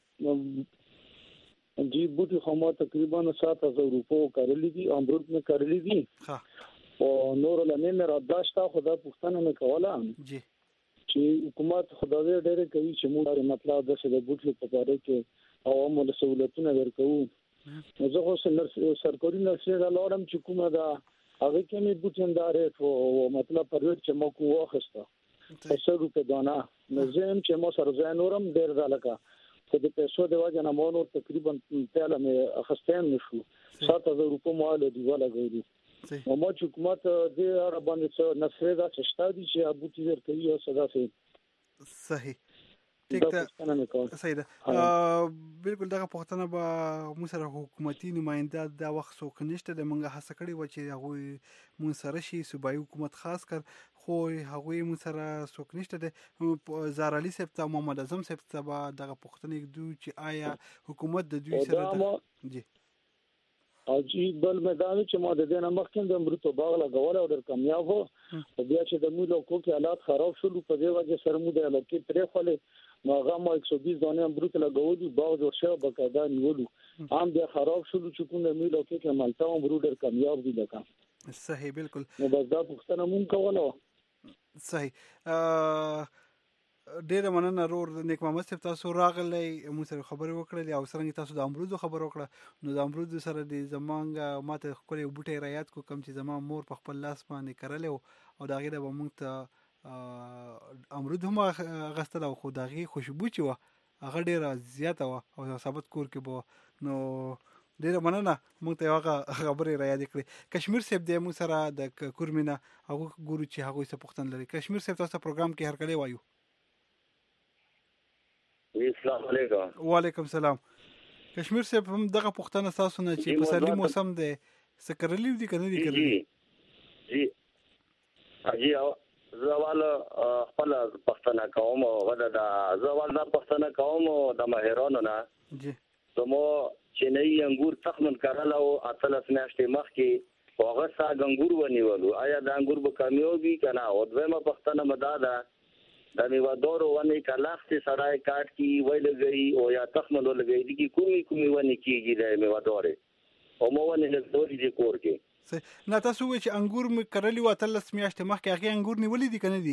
جی بوټي خو ما تقریبا سات هزار روپو کرلي دي، امرود مې کرلي دي او نور لمه مې را داشته. خو دا پوښتنه مې کوله جی چې حکومت خدای ډېر کوي چې موږ مطلب د څه د بوټي په اړه کې او موږ سہولتونه ورکوو. زه خو سرکاري نرسري لاړم چې کومه دا هغه کې مې بوټیندارې او مطلب پروت چې مو کو واخسته په سر روپے دانه نظم چې مو سره ځای نورم ډېر ځلکا خو د پیسو د وجه نه مونږ تقریبا پهله مې اخستان نشو سات هزار روپے مال دی ولا غوړي. نو مو چې حکومت دې اړه باندې څه نفرې دا چې شته دي چې بوټي ورکوي او صدا سي. صحیح. ټیک ده. صحیح ده. بالکل دغه پوښتنه به موږ سره حکومتي نماینده دا وخت څوک نشته د موږ هڅه کړې و چې هغوی موږ سره شي، صوبایي حکومت خاص کر، خو هغوی موږ سره څوک نشته دی. زار علي صاحب ته محمد اعظم صاحب ته به دغه پوښتنه کړو چې آیا حکومت د دوی سره جی او جی بل میدان چې ما د دې نه مخکې د امرتو باغ لګول او ډېر کامیاب وو. بیا چې د موږ لوکو کې حالات خراب شول په دې وجه سره موږ د لوکي پرې خلې نو هغه ما یک سو بیس دانه امرود لګولو باغ جوړ شو بقاعده نیولو هم بیا خراب شول چې کوم موږ لوکي کې مالتا امرود ډېر کامیاب دي لکه. صحیح. بالکل. نو بس دا پوښتنه مونږ کوله. صحیح. ډېر مننه رور نیک محمد صاحب، تاسو راغلی موږ سره خبرې وکړلې او څرنګه تاسو د امرودو خبر وکړه. نو د امرودو سره د زمانګه ماته خپل بوټي رایات کو کم چې زما مور په خپل لاس باندې کرلې او دا غیره به موږ ته امرود هم غستل او خو دغه خوشبو چې و هغه ډیره زیاته و او ثابت کور کې بو. نو ډیره مننه موږ ته هغه خبرې را یاد کړې. کشمیر صاحب د موږ سره د کورمینه هغه ګورو چې هغه څه پوښتنه لري. کشمیر صاحب تاسو پروګرام کې هر کله وایو. السلام علیکم. وعلیکم سلام. کشمیر صاحب هم دغه پوښتنه تاسو نه چې پسرلی موسم دی سکرلی دي کنه دي کړی؟ جی جی زوال خپل پښتنه کوم او غدا دا زوال دا پښتنه کوم د ماهرانو نه جی زمو چې نه انګور تخمن کړل او اتلس میاشتې مخکې هغه ساګ انګور ونیولو. آیا دا انګور به کامیابی کنه؟ او دویمه پښتنه مدادا د میوادورو ونی کلاختي سړای کاټ کی ویل گئی او یا تخمن ولګی دي کی کومي کومي ونی کیږي د میوادورې او مو ونی له دوی د کور کې. نه تاسو وی چې انګور م کرلی و تلس میاشتې مخکې هغه انګور نیولې دي کنه دي؟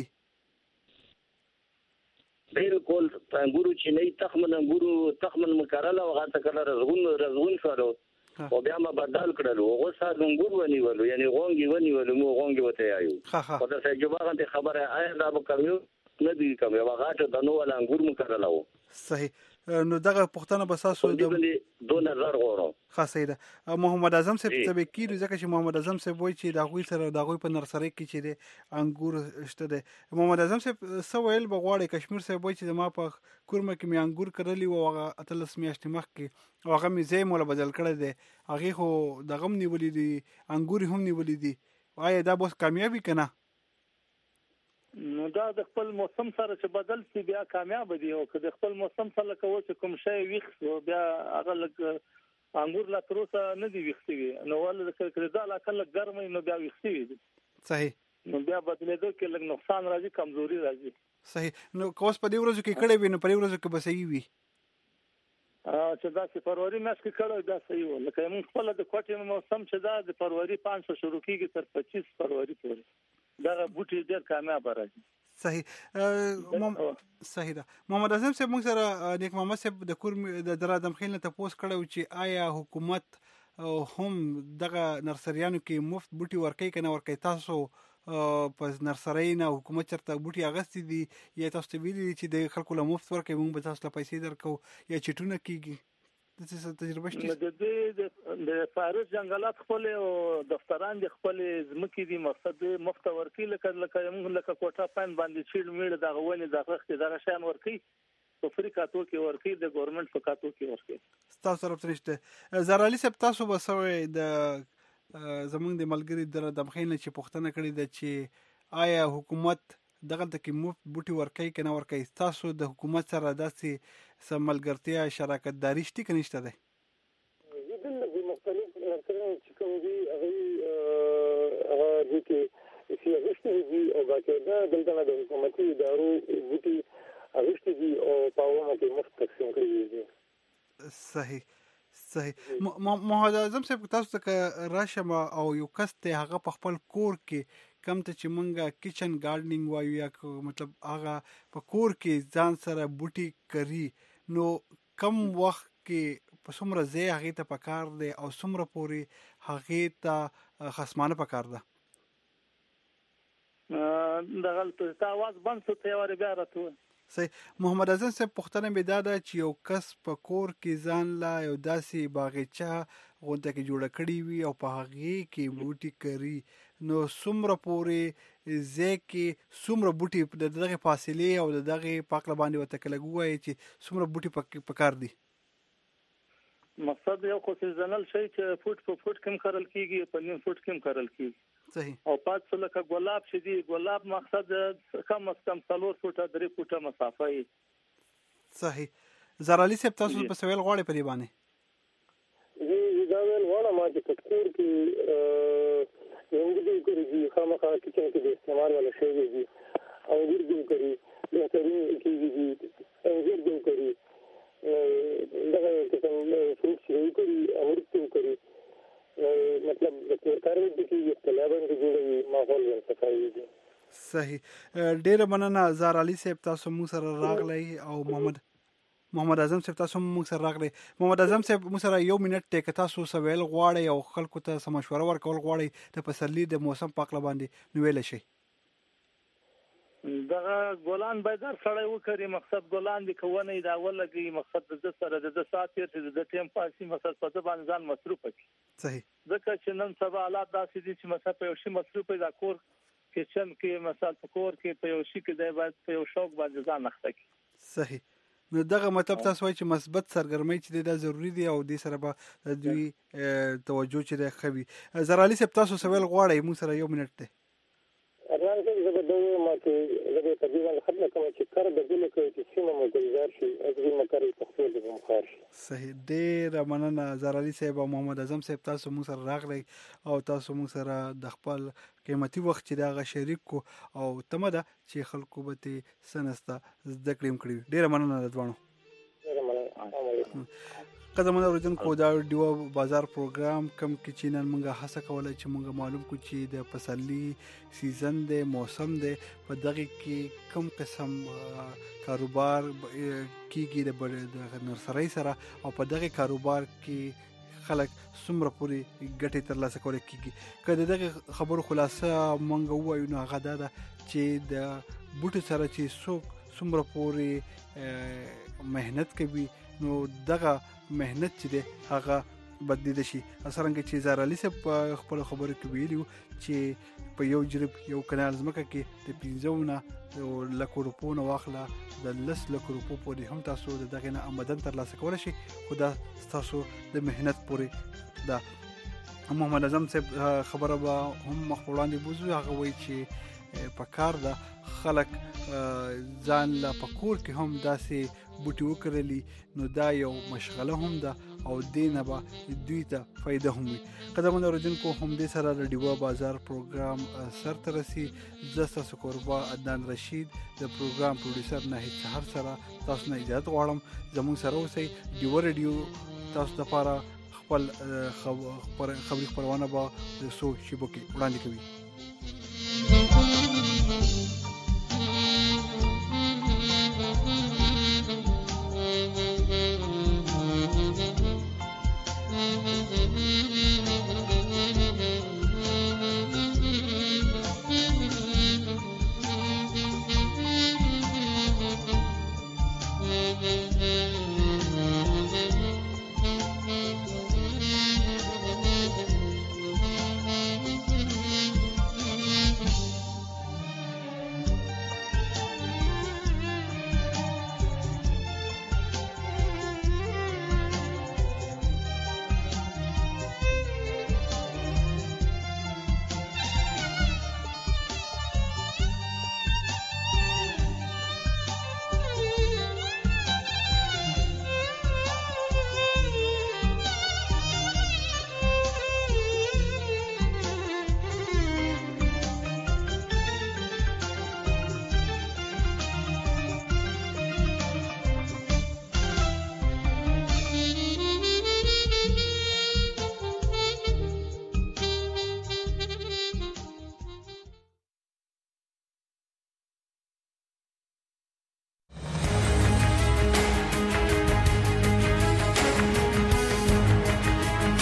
بالکل انګور چې نه تخمن انګور تخمن مکرل او هغه تکل رزغون رزغون شو او بیا ما بدل کړل او غوسه انګور ونیولو یعنی غونګي ونیولو مو غونګي وته یایو. په داسې جواب خبره آیا دا به کمیو نه دی کوم یو غاټه د نو ول انګور مو کړلاو. صحیح. نو دغه پښتنه بساسو د دوه نظر غوړو. خاصه ده. محمد اعظم صاحب ته به کیږي ځکه چې محمد اعظم صاحب وایي چې دا غوي سره دا غوي په نرسري کې چې د انګور شته ده. محمد اعظم صاحب سویل بغواړي کشمیر صاحب وایي چې ما په کورمه کې می انګور کړلی او هغه اتلس میاشتې مخکې هغه می زې مولا بدل کړی دی. هغه خو دغه هم نیولې دي انګور هم نیولې دي. آیا دا بس کامیابی کنه؟ نو دا د خپل موسم سره چې بدل شي بیا کامیاب دي او که د خپل موسم سره کوو چې کوم شی ویښ بیا هغه لږ انګور لا تر اوسه نه دي ویښ شوي نو ولې د دا لا کله ګرمې نو بیا ویښ شوي دي. صحیح. نو بیا بدلېدو کې لږ نقصان راځي، کمزوري راځي. صحیح. نو کوس په دې ورځو کې کړی وي نو په دې ورځو کې به صحیح وي چې دا چې فروری میاشت کې کړی دا صحیح و. لکه موږ خپله د کوټې موسم چې دا د فروری پنځ سو شروع کېږي تر پچیس فروری پورې دا بوټي ډېر کامیاب راځي. صحیح. صحیح ده. محمد اعظم صاحب موږ سره نیک محمد صاحب د کور د در ادم خیل نه تاسو کړو چې آیا حکومت هم دغه نرسریانو کې مفت بوټي ورکوي کنه ورکوي؟ تاسو په نرسرۍ نه حکومت چرته بوټي اغستې دي یا تاسو ته ویلي چې د خلکو له مفت ورکوي موږ به تاسو ته پیسې درکو یا چټونه کیږي؟ د څه تجربه شته؟ د دې د فارس جنگلات خپل او دفتران د خپل زمکې دي مقصد مفت ورکی لکه لکه موږ لکه کوټه پاین باندې چیل میړ د غوونې د غخت د شان ورکی په افریقاتو کې ورکی د ګورنمنت په کاتو کې ورکی. تاسو طرف ترشته زرالي صاحب تاسو به سوې د زمونږ د ملګری در د مخینه چې پوښتنه کړې ده چې آیا حکومت دغه تکي مفت بوټي ورکي کنه ورکي تاسو د حکومت سره داسې سملګرتیا شراکت داري شته کنه نشته ده؟ جدا د مختلف مرکزونو چې کوم دي هغه هغه د کې چې غشتي دي او باقاعده دلته د حکومتي ادارو بوټي غشتي دي او پاوونه کې مفت تقسیم کړي دي. صحیح صحیح. محمد اعظم صاحب تاسو ته راشم او یو کس ته هغه په خپل کور کې کم ته چې مونږه کچن گارډنینګ وایو یا مطلب هغه په کور کې ځان سره بوټي کوي نو کم وخت کې په څومره ځای هغه ته پکار دی او څومره پوري هغه ته خصمانه پکار ده؟ دغه ته आवाज بند څه ته ور بیا راته. صحیح. محمد اعظم صاحب پوښتنه مې دا ده چې یو کس په کور کې ځان لا یو داسې باغچه غونډه کې جوړه کړې وي او په هغه کې بوټي کوي نو څومره پورې ځکه څومره بوټي د دغه فاصله او د دغه پاکله باندې وته کلګوي چې څومره بوټي پکار دي؟ مقصد یو خو سیزنل شي چې فوټ په فوټ کم کارل کیږي په نیم فوټ کم کارل کیږي. صحیح. او پات لکه ګلاب شدي ګلاب مقصد کم از کم څلور فوټه درې فوټه مسافه وي. صحیح. زرالي صاحب تاسو په سوال غواړئ په دې باندې؟ زه دا ویل غواړم چې په کور کې یوه دې کوي خامخا کچن کې د استعمال ولا شی دي او ورګو کوي بهترین کیږي انځور دې کوي دغه څنګه فروټ شي کوي ورګو کوي مطلب د کارو د کې استعمال د جوړوي ماحول ورڅخه دي. صحیح. ډېر مننه زرالي صاحب تاسو مو سره راغلی او محمد محمد اعظم صاحب تاسو موږ سره راغلی. محمد اعظم صاحب موږ سره یو منټ ته تاسو سوال غواړئ او خلکو ته سم مشوره ورکول غواړئ د پسرلي د موسم پاکله باندې نو ویل شي. دغه ګلان بازار سره وکړي مقصد ګلان دي کوونه دا ولګي مقصد د سره د ساعت تیر د ټیم پاسي مقصد په باندې ځان مصروف کړي. صحیح. ځکه چې نن سبا حالات داسې دي چې مثلا په یو شی مصروف دا کور کچن کې مثلا په کور کې په یو شی کې دی باید په یو شوق باندې ځان اخته کړي. صحیح. نو دغه مطلب تاسو وایي چې مثبت سرګرمۍ چې دا ضروری دی او دې سره به دوی توجه چې د خوي. زرالي صاحب تاسو سوال غواړئ موږ سره یو منټ ته؟ ارمان کې زه به دوی ماته زه په دې باندې خدمت کوم چې کار د دې لکه چې سیمه مو ګزار شي اځي مکرې پخته د مخار شي. صحیح. ډېر مننه زرالي صاحب او محمد اعظم صاحب تاسو موږ سره راغلی او تاسو موږ سره د خپل قیمتي وخت چې دا غ شریک کو او تمه ده چې خلکو به ته سنسته زده کړم کړی. ډېر مننه د دوانو. ډېر مننه. قدمونه اوریدونکو دا ډیو بازار پروګرام کم کې چې نن موږ هڅه کوله چې موږ معلوم کو چې د پسرلي سیزن دی موسم دی په دغه کې کم قسم کاروبار کیږي د نرسرۍ سره او په دغه کاروبار کې خلک څومره پورې ګټې ترلاسه کولی کیږي. که د دغه خبرو خلاصه موږ ووایو نو هغه دا ده چې د بوټو سره چې څوک څومره پورې مهنت کوي نو دغه مهنت چې دی هغه بدلیدلی شي. څرنګه چې زرالي صاحب په خپلو خبرو کې ویلي چې په یو جریب یو کنال ځمکه کې د پنځو نه لکو روپو نه واخله د لس لکو روپو پورې هم تاسو د دغې نه آمدن ترلاسه کولی شي خو دا ستاسو د مهنت پورې ده. محمد اعظم صاحب خبره به هم مخ په وړاندې بوځو. هغه وایي چې په کار ده خلک ځان له په کور کې هم داسې بوټي وکرلی نو دا یو مشغله هم ده او دې نه به دوی ته فایده هم وي. قدمونه اوریدونکو همدې سره د ډیوه بازار پروګرام سر ته رسي. زه ستاسو کوربه عدنان رشید د پروګرام پروډوسر ناهید سحر سره تاسو نه اجازه غواړم زموږ سره اوسئ. ډیوه ریډیو تاسو دپاره خپل خبري خپرونه به د څو شیبو کې وړاندې کوي.